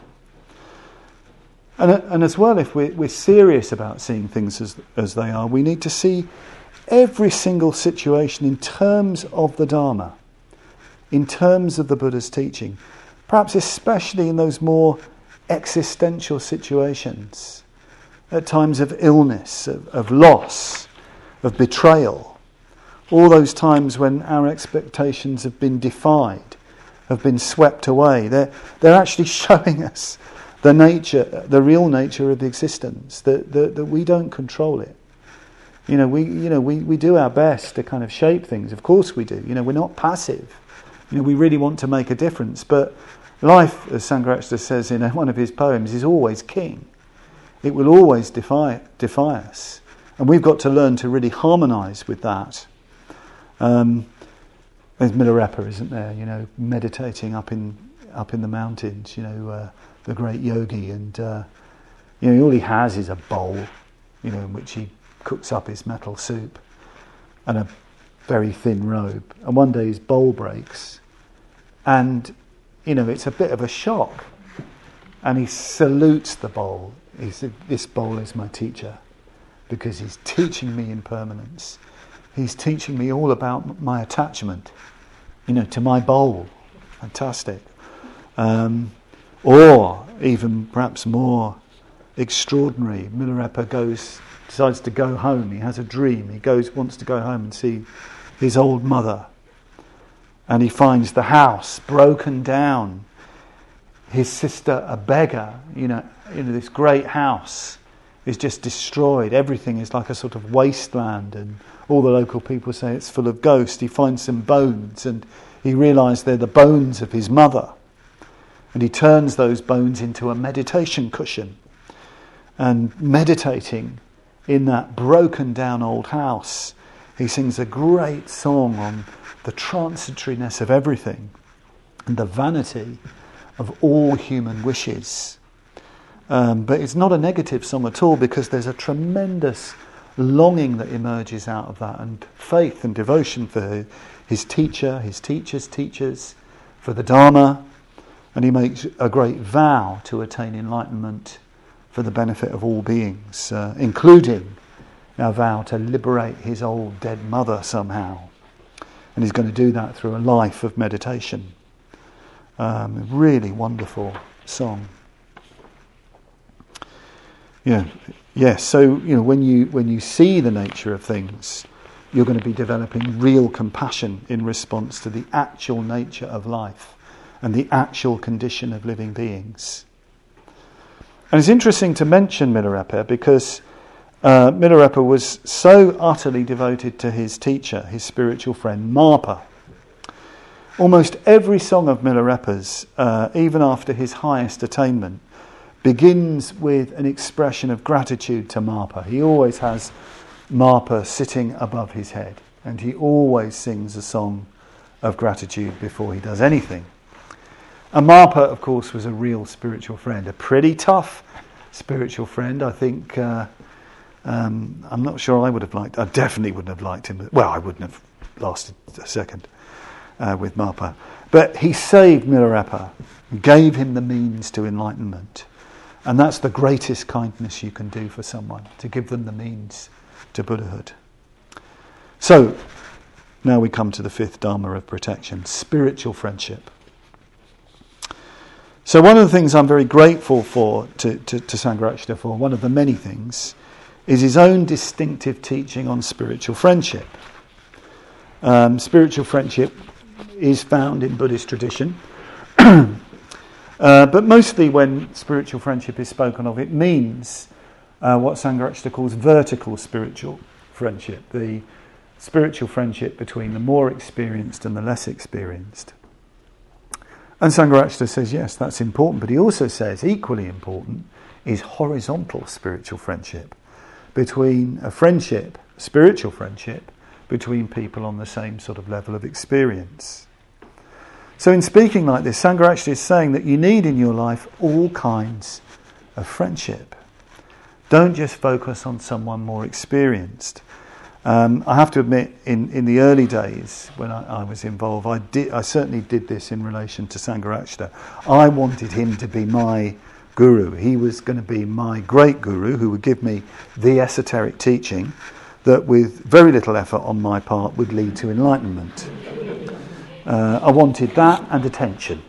And, and as well, if we're, we're serious about seeing things as, as they are, we need to see every single situation in terms of the Dharma, in terms of the Buddha's teaching, perhaps especially in those more existential situations, at times of illness, of, of loss, of betrayal, all those times when our expectations have been defied, have been swept away. They're, they're actually showing us the nature, the real nature of the existence, that, that, that we don't control it. You know, we you know we, we do our best to kind of shape things. Of course we do. You know, we're not passive. You know, we really want to make a difference. But life, as Sangharakshita says in one of his poems, is always king. It will always defy defy us. And we've got to learn to really harmonise with that. Um, there's Milarepa, isn't there? You know, meditating up in up in the mountains. You know, uh, the great yogi, and uh, you know, all he has is a bowl, you know, in which he cooks up his metal soup, and a very thin robe. And one day his bowl breaks, and you know, it's a bit of a shock. And he salutes the bowl. He said, "This bowl is my teacher, because he's teaching me impermanence. He's teaching me all about my attachment, you know, to my bowl." Fantastic. Um, or even perhaps more extraordinary. Milarepa goes, decides to go home. He has a dream. He goes, wants to go home and see his old mother. And he finds the house broken down. His sister, a beggar, you know, in this great house, is just destroyed. Everything is like a sort of wasteland, and all the local people say it's full of ghosts. He finds some bones, and he realises they're the bones of his mother. And he turns those bones into a meditation cushion. And meditating in that broken down old house, he sings a great song on the transitoriness of everything and the vanity of all human wishes. Um, but it's not a negative song at all, because there's a tremendous longing that emerges out of that, and faith and devotion for his teacher, his teacher's teachers, for the Dharma, and he makes a great vow to attain enlightenment for the benefit of all beings, uh, including a vow to liberate his old dead mother somehow. And he's going to do that through a life of meditation. Um, really wonderful song. Yeah, yes. So you know, when you when you see the nature of things, you're going to be developing real compassion in response to the actual nature of life and the actual condition of living beings. And it's interesting to mention Milarepa because uh, Milarepa was so utterly devoted to his teacher, his spiritual friend Marpa. Almost every song of Milarepa's, uh, even after his highest attainment, begins with an expression of gratitude to Marpa. He always has Marpa sitting above his head, and he always sings a song of gratitude before he does anything. And Marpa, of course, was a real spiritual friend, a pretty tough spiritual friend. I think, uh, um, I'm not sure I would have liked, I definitely wouldn't have liked him. Well, I wouldn't have lasted a second uh, with Marpa. But he saved Milarepa, gave him the means to enlightenment. And that's the greatest kindness you can do for someone, to give them the means to Buddhahood. So, now we come to the fifth Dharma of protection, spiritual friendship. So one of the things I'm very grateful for to, to, to Sangharakshita for, one of the many things, is his own distinctive teaching on spiritual friendship. Um, spiritual friendship is found in Buddhist tradition. Uh, but mostly when spiritual friendship is spoken of, it means uh, what Sangharakshita calls vertical spiritual friendship, the spiritual friendship between the more experienced and the less experienced. And Sangharakshita says, yes, that's important, but he also says equally important is horizontal spiritual friendship, between a friendship, spiritual friendship, between people on the same sort of level of experience. So in speaking like this, Sangharakshita is saying that you need in your life all kinds of friendship. Don't just focus on someone more experienced. Um, I have to admit, in, in the early days when I, I was involved, I did I certainly did this in relation to Sangharakshita. I wanted him to be my guru. He was going to be my great guru who would give me the esoteric teaching that with very little effort on my part would lead to enlightenment. Uh, I wanted that and attention.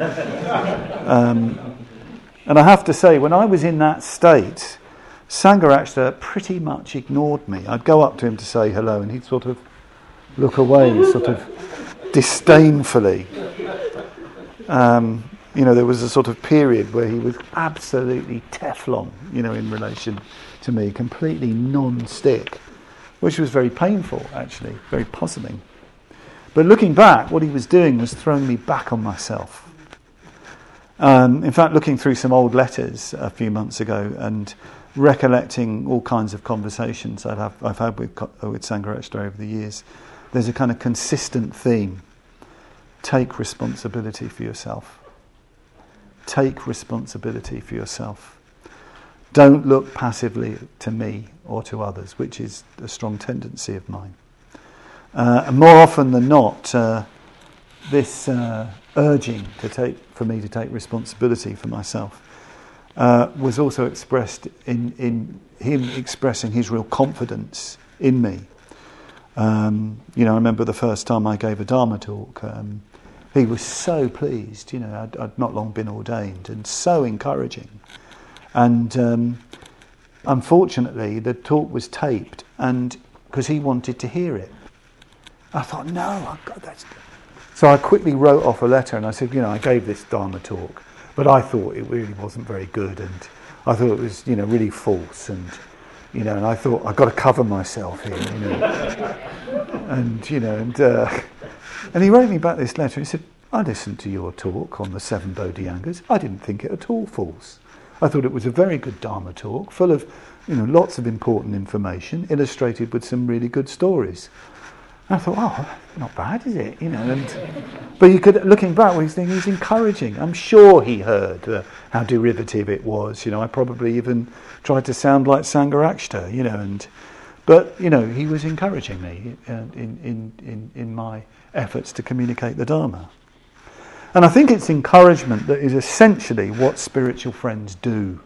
Um, and I have to say, when I was in that state, Sangharakshita pretty much ignored me. I'd go up to him to say hello and he'd sort of look away, sort of disdainfully. Um, you know, there was a sort of period where he was absolutely Teflon, you know, in relation to me, completely non-stick, which was very painful, actually, very puzzling. But looking back, what he was doing was throwing me back on myself. Um, in fact, looking through some old letters a few months ago and recollecting all kinds of conversations I've, have, I've had with, with Sangharakshita over the years, there's a kind of consistent theme. Take responsibility for yourself. Take responsibility for yourself. Don't look passively to me or to others, which is a strong tendency of mine. Uh, and more often than not, uh, this uh, urging to take for me to take responsibility for myself uh, was also expressed in, in him expressing his real confidence in me. Um, you know, I remember the first time I gave a Dharma talk, um, he was so pleased. You know, I'd, I'd not long been ordained, and so encouraging. And um, unfortunately, the talk was taped, and because he wanted to hear it. I thought, no, I've got that. So I quickly wrote off a letter, and I said, you know, I gave this Dharma talk, but I thought it really wasn't very good, and I thought it was, you know, really false, and you know, and I thought I've got to cover myself here, you know, and you know, and uh, and he wrote me back this letter. He said, I listened to your talk on the seven Bodhisangas. I didn't think it at all false. I thought it was a very good Dharma talk, full of, you know, lots of important information, illustrated with some really good stories. And I thought, oh, not bad, is it? You know, and but you could, looking back, he's thinking he's encouraging. I'm sure he heard uh, how derivative it was. You know, I probably even tried to sound like Sangharakshita. You know, and but you know, he was encouraging me uh, in, in in in my efforts to communicate the Dharma. And I think it's encouragement that is essentially what spiritual friends do.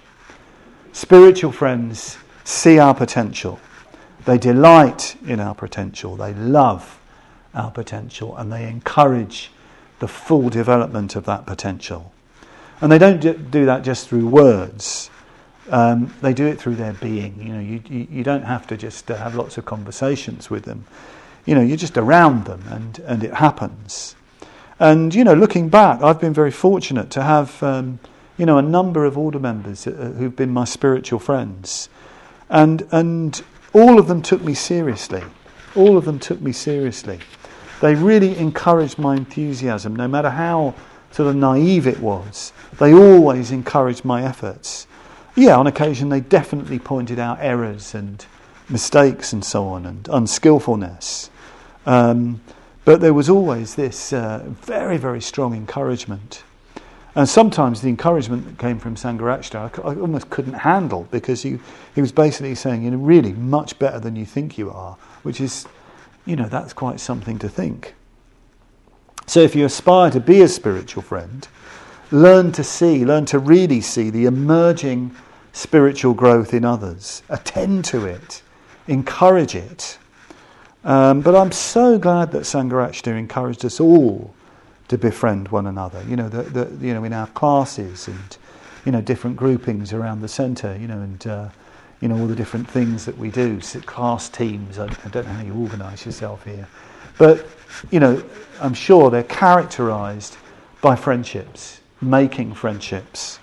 Spiritual friends see our potential. They delight in our potential. They love our potential, and they encourage the full development of that potential. And they don't do that just through words. Um, they do it through their being. You know, you you, you don't have to just uh, have lots of conversations with them. You know, you're just around them, and, and it happens. And, you know, looking back, I've been very fortunate to have, um, you know, a number of order members uh, who've been my spiritual friends. And and all of them took me seriously. All of them took me seriously. They really encouraged my enthusiasm, no matter how sort of naive it was. They always encouraged my efforts. Yeah, on occasion they definitely pointed out errors and mistakes and so on, and unskillfulness. Um, but there was always this uh, very, very strong encouragement. And sometimes the encouragement that came from Sangharakshita I, I almost couldn't handle, because he, he was basically saying, you know, really much better than you think you are, which is, you know, that's quite something to think. So if you aspire to be a spiritual friend, learn to see, learn to really see the emerging spiritual growth in others. Attend to it. Encourage it. Um, but I'm so glad that Sangharakshita encouraged us all to befriend one another. You know, the, the, you know, in our classes and, you know, different groupings around the centre. You know, and uh, you know all the different things that we do. Class teams. I, I don't know how you organise yourself here, but you know, I'm sure they're characterised by friendships, making friendships,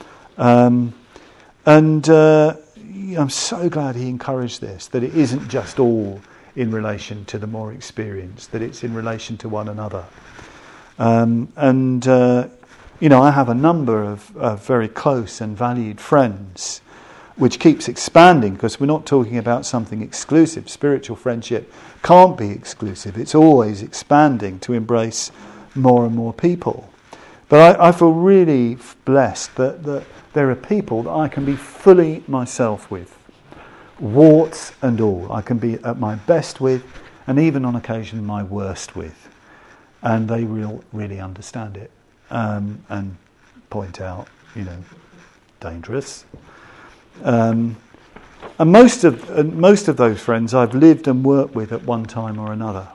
um, and uh, I'm so glad he encouraged this. That it isn't just all in relation to the more experienced, that it's in relation to one another. Um, and, uh, you know, I have a number of, of very close and valued friends, which keeps expanding, because we're not talking about something exclusive. Spiritual friendship can't be exclusive. It's always expanding to embrace more and more people. But I, I feel really blessed that, that there are people that I can be fully myself with. Warts and all, I can be at my best with, and even on occasion my worst with, and they real really understand it um, and point out, you know, dangerous. Um, and most of uh, most of those friends I've lived and worked with at one time or another,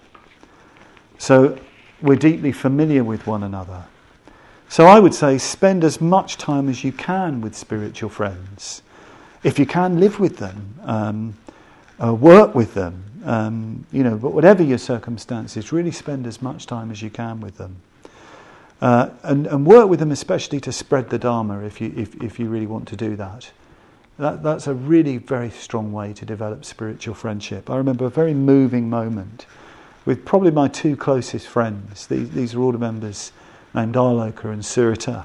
so we're deeply familiar with one another. So I would say spend as much time as you can with spiritual friends. If you can, live with them, um, uh, work with them, um, you know, but whatever your circumstances, really spend as much time as you can with them. Uh, and, and work with them especially to spread the Dharma if you if, if you really want to do that. that. That's a really very strong way to develop spiritual friendship. I remember a very moving moment with probably my two closest friends. These, these are order members named Aloka and Surita.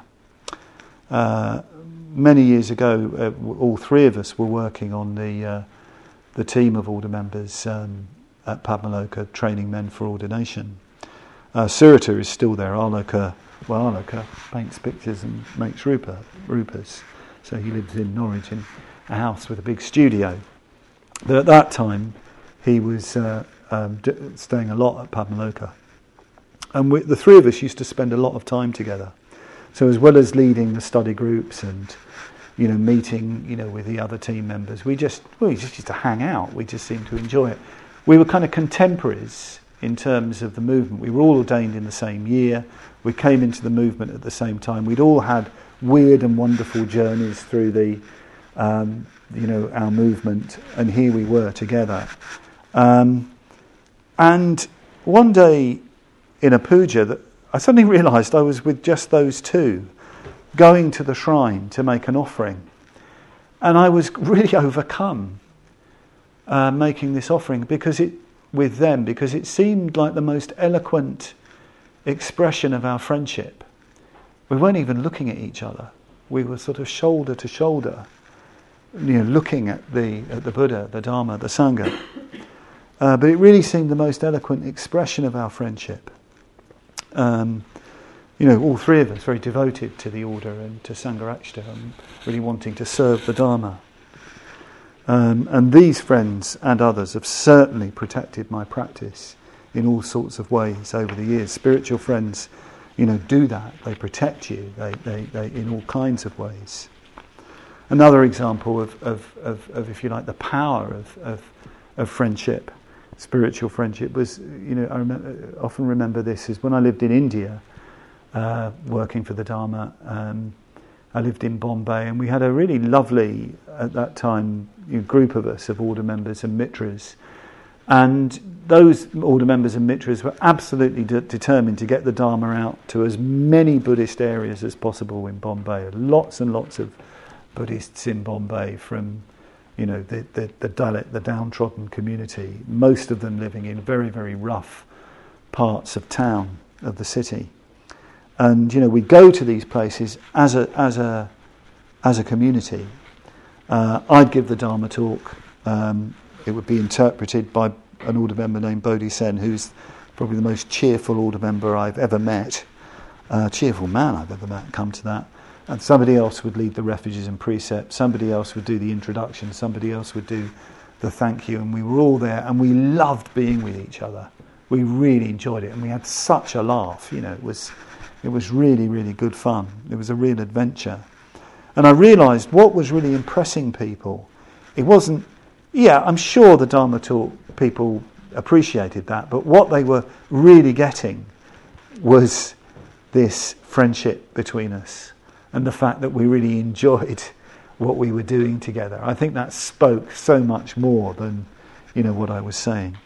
Uh, Many years ago, uh, all three of us were working on the uh, the team of order members um, at Padmaloka, training men for ordination. Uh, Surita is still there. Aloka, well, Aloka paints pictures and makes rupa, rupas. So he lives in Norwich in a house with a big studio. But at that time, he was uh, um, d- staying a lot at Padmaloka. And we, the three of us used to spend a lot of time together. So as well as leading the study groups and, you know, meeting, you know, with the other team members, we just, well, we just used to hang out. We just seemed to enjoy it. We were kind of contemporaries in terms of the movement. We were all ordained in the same year. We came into the movement at the same time. We'd all had weird and wonderful journeys through the, um, you know, our movement, and here we were together. Um, and one day in a puja, that I suddenly realised I was with just those two, going to the shrine to make an offering, and I was really overcome uh, making this offering because it with them because it seemed like the most eloquent expression of our friendship. We weren't even looking at each other; we were sort of shoulder to shoulder, you know, looking at the at the Buddha, the Dharma, the Sangha. Uh, but it really seemed the most eloquent expression of our friendship. Um, you know, all three of us very devoted to the order and to Sangharakshita and really wanting to serve the Dharma. Um, and these friends and others have certainly protected my practice in all sorts of ways over the years. Spiritual friends, you know, do that. They protect you they, they, they, in all kinds of ways. Another example of, of, of, of if you like, the power of, of, of friendship, spiritual friendship, was, you know, I remember, often remember this, is when I lived in India, uh, working for the Dharma. Um, I lived in Bombay, and we had a really lovely, at that time, you know, group of us, of order members and mitras. And those order members and mitras were absolutely de- determined to get the Dharma out to as many Buddhist areas as possible in Bombay. Lots and lots of Buddhists in Bombay from, you know, the, the, the Dalit, the downtrodden community, most of them living in very, very rough parts of town, of the city. And, you know, we go to these places as a as a as a community. Uh, I'd give the Dharma talk. Um, it would be interpreted by an order member named Bodhi Sen, who's probably the most cheerful order member I've ever met, uh, cheerful man I've ever met, come to that. And somebody else would lead the refuges and precepts, somebody else would do the introduction, somebody else would do the thank you, and we were all there, and we loved being with each other. We really enjoyed it, and we had such a laugh. You know, it was it was really, really good fun. It was a real adventure. And I realised what was really impressing people. It wasn't, yeah, I'm sure the Dharma talk people appreciated that, but what they were really getting was this friendship between us and the fact that we really enjoyed what we were doing together. I think that spoke so much more than, you know, what I was saying.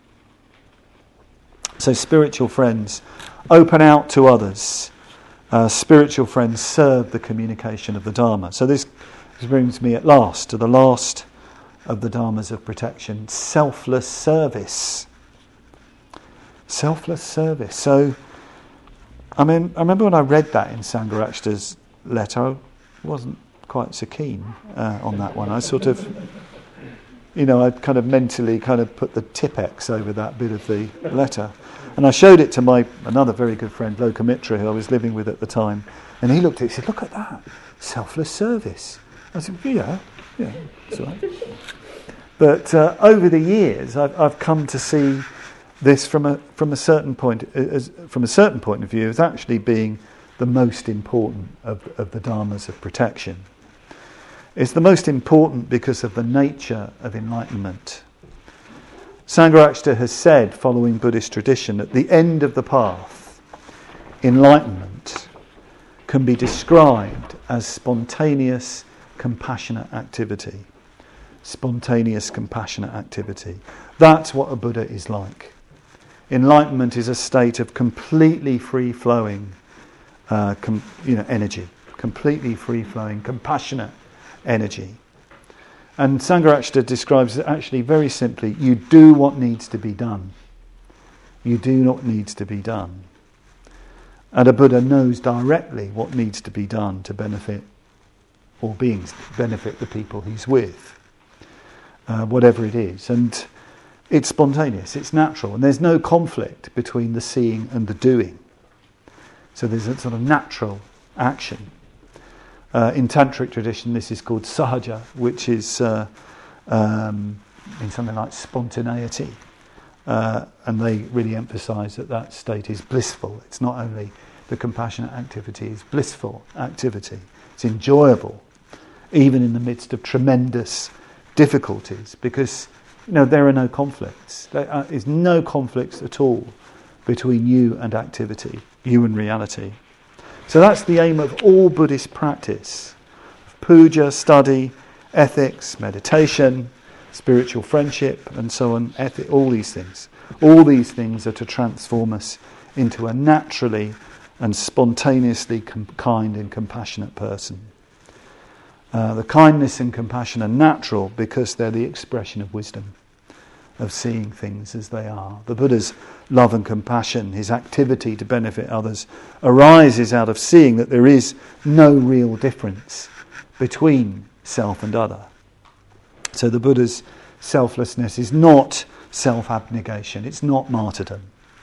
So spiritual friends open out to others. Uh, spiritual friends serve the communication of the Dharma. So this, this brings me at last to the last of the Dharmas of protection, selfless service. Selfless service. So, I mean, I remember when I read that in Sangharakshita's letter, I wasn't quite so keen uh, on that one. I sort of, you know, I kind of mentally kind of put the Tipex over that bit of the letter. And I showed it to my another very good friend, Lokamitra, who I was living with at the time. And he looked at it and said, look at that, selfless service. I said, yeah, yeah, that's all right. But uh, over the years, I've, I've come to see this from a from a certain point, as, from a certain point of view, as actually being the most important of, of the dharmas of protection. It's the most important because of the nature of enlightenment. Sangharakshita has said, following Buddhist tradition, at the end of the path, enlightenment can be described as spontaneous, compassionate activity. Spontaneous, compassionate activity. That's what a Buddha is like. Enlightenment is a state of completely free-flowing uh, com- you know, energy. Completely free-flowing, compassionate energy. And Sangharakshita describes it actually very simply, you do what needs to be done. You do what needs to be done. And a Buddha knows directly what needs to be done to benefit or beings, benefit the people he's with. Uh, whatever it is. And it's spontaneous, it's natural, and there's no conflict between the seeing and the doing. So there's a sort of natural action. Uh, in Tantric tradition, this is called sahaja, which is uh, um, in something like spontaneity. Uh, and they really emphasise that that state is blissful. It's not only the compassionate activity, it's blissful activity. It's enjoyable, even in the midst of tremendous difficulties, because you know there are no conflicts. There are, is no conflicts at all between you and activity, you and reality. So that's the aim of all Buddhist practice. Puja, study, ethics, meditation, spiritual friendship, and so on, ethic, all these things. All these things are to transform us into a naturally and spontaneously com- kind and compassionate person. Uh, the kindness and compassion are natural because they're the expression of wisdom, of seeing things as they are. The Buddha's love and compassion, his activity to benefit others, arises out of seeing that there is no real difference between self and other. So the Buddha's selflessness is not self-abnegation, it's not martyrdom.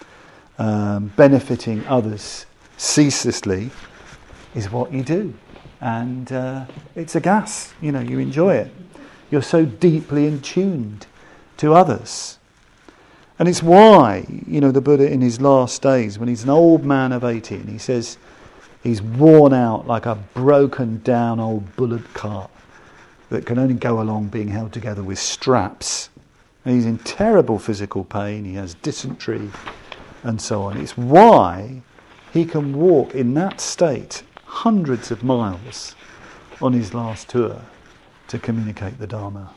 Um, benefiting others ceaselessly is what you do. And uh, it's a gas, you know, you enjoy it. You're so deeply in tuned to others. And it's why, you know, the Buddha in his last days, when he's an old man of eighty, and he says he's worn out like a broken down old bullock cart that can only go along being held together with straps. And he's in terrible physical pain, he has dysentery and so on. It's why he can walk in that state hundreds of miles on his last tour to communicate the Dharma,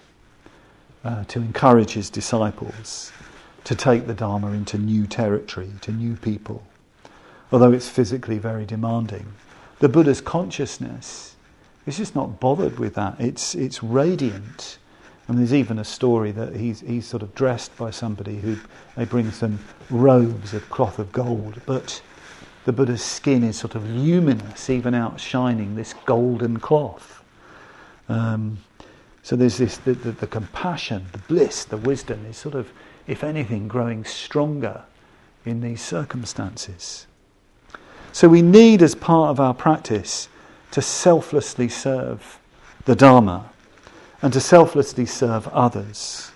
uh, to encourage his disciples, to take the Dharma into new territory, to new people. Although it's physically very demanding, the Buddha's consciousness is just not bothered with that. It's it's radiant. And there's even a story that he's he's sort of dressed by somebody who they bring some robes of cloth of gold, but the Buddha's skin is sort of luminous, even outshining this golden cloth. Um, so there's this the, the, the compassion, the bliss, the wisdom is sort of, if anything, growing stronger in these circumstances. So we need, as part of our practice, to selflessly serve the Dharma and to selflessly serve others.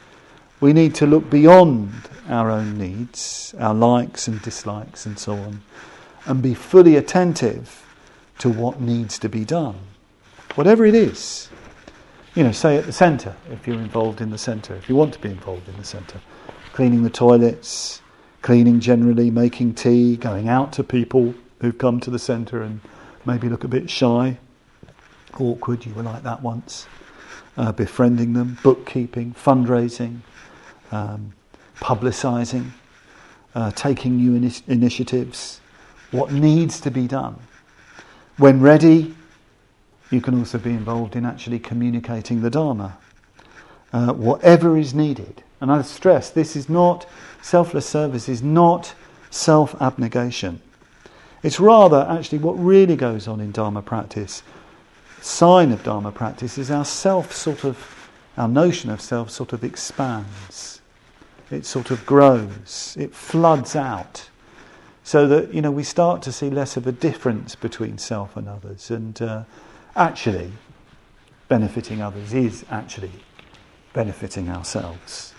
We need to look beyond our own needs, our likes and dislikes and so on, and be fully attentive to what needs to be done. Whatever it is. You know, say at the centre, if you're involved in the centre, if you want to be involved in the centre. Cleaning the toilets, cleaning generally, making tea, going out to people who've come to the centre and maybe look a bit shy, awkward, you were like that once, uh, befriending them, bookkeeping, fundraising, um, publicising, uh, taking new ini- initiatives, what needs to be done. When ready, you can also be involved in actually communicating the Dharma. Uh, whatever is needed. And I stress, this is not, selfless service is not self-abnegation. It's rather, actually, what really goes on in Dharma practice, sign of Dharma practice, is our self sort of, our notion of self sort of expands. It sort of grows. It floods out. So that, you know, we start to see less of a difference between self and others. And uh, actually, benefiting others is actually benefiting ourselves.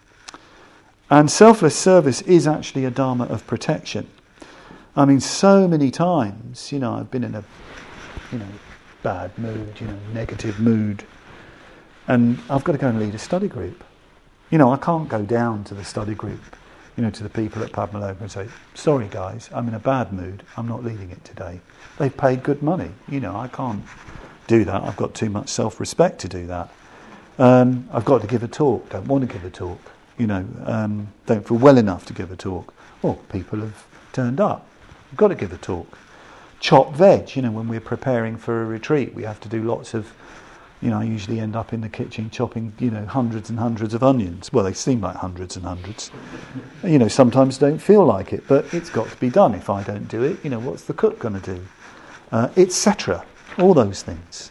And selfless service is actually a Dharma of protection. I mean, so many times, you know, I've been in a, you know, bad mood, you know, negative mood, and I've got to go and lead a study group. You know, I can't go down to the study group, you know, to the people at Padmaloka and say, sorry guys, I'm in a bad mood, I'm not leading it today. They've paid good money, you know, I can't do that, I've got too much self-respect to do that. Um, I've got to give a talk, don't want to give a talk, you know, um, don't feel well enough to give a talk. Well, people have turned up. We've got to give a talk. Chop veg, you know, when we're preparing for a retreat, we have to do lots of, you know, I usually end up in the kitchen chopping, you know, hundreds and hundreds of onions. Well, they seem like hundreds and hundreds. You know, sometimes don't feel like it, but it's got to be done. If I don't do it, you know, what's the cook going to do? Uh, et cetera. All those things.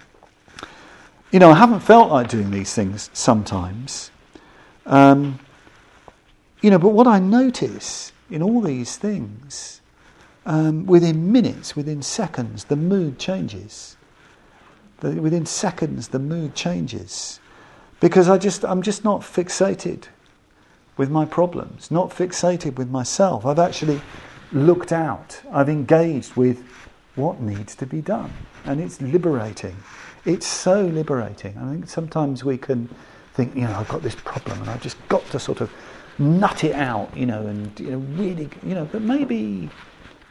You know, I haven't felt like doing these things sometimes. Um, you know, but what I notice in all these things, um, within minutes, within seconds, the mood changes. The, within seconds, the mood changes. Because I just, I'm just not fixated with my problems, not fixated with myself. I've actually looked out. I've engaged with what needs to be done. And it's liberating. It's so liberating. I think sometimes we can think, you know, I've got this problem and I've just got to sort of nut it out, you know, and, you know, really, you know, but maybe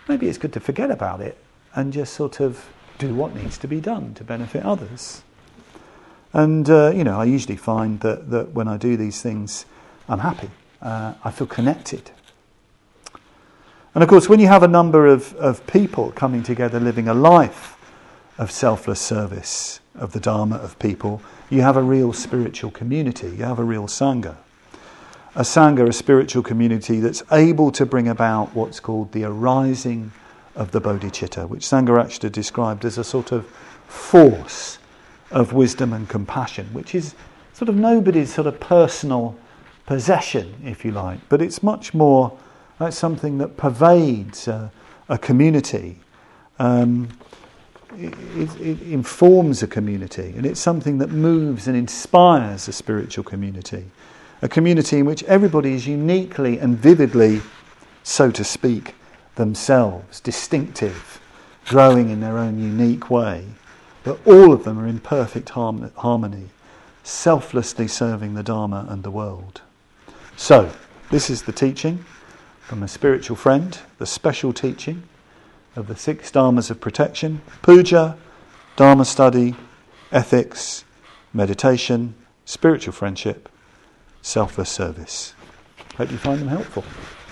maybe it's good to forget about it and just sort of do what needs to be done to benefit others. And, uh, you know, I usually find that, that when I do these things, I'm happy. Uh, I feel connected. And of course, when you have a number of, of people coming together living a life of selfless service of the Dharma of people, you have a real spiritual community. You have a real Sangha. A Sangha, a spiritual community that's able to bring about what's called the arising of the bodhicitta, which Sangharakshita described as a sort of force of wisdom and compassion, which is sort of nobody's sort of personal possession, if you like, but it's much more like something that pervades a, a community. Um, it, it, it informs a community, and it's something that moves and inspires a spiritual community. A community in which everybody is uniquely and vividly, so to speak, themselves, distinctive, growing in their own unique way, but all of them are in perfect harm- harmony, selflessly serving the Dharma and the world. So, this is the teaching from a spiritual friend, the special teaching of the six Dharmas of protection: puja, Dharma study, ethics, meditation, spiritual friendship, selfless service. Hope you find them helpful.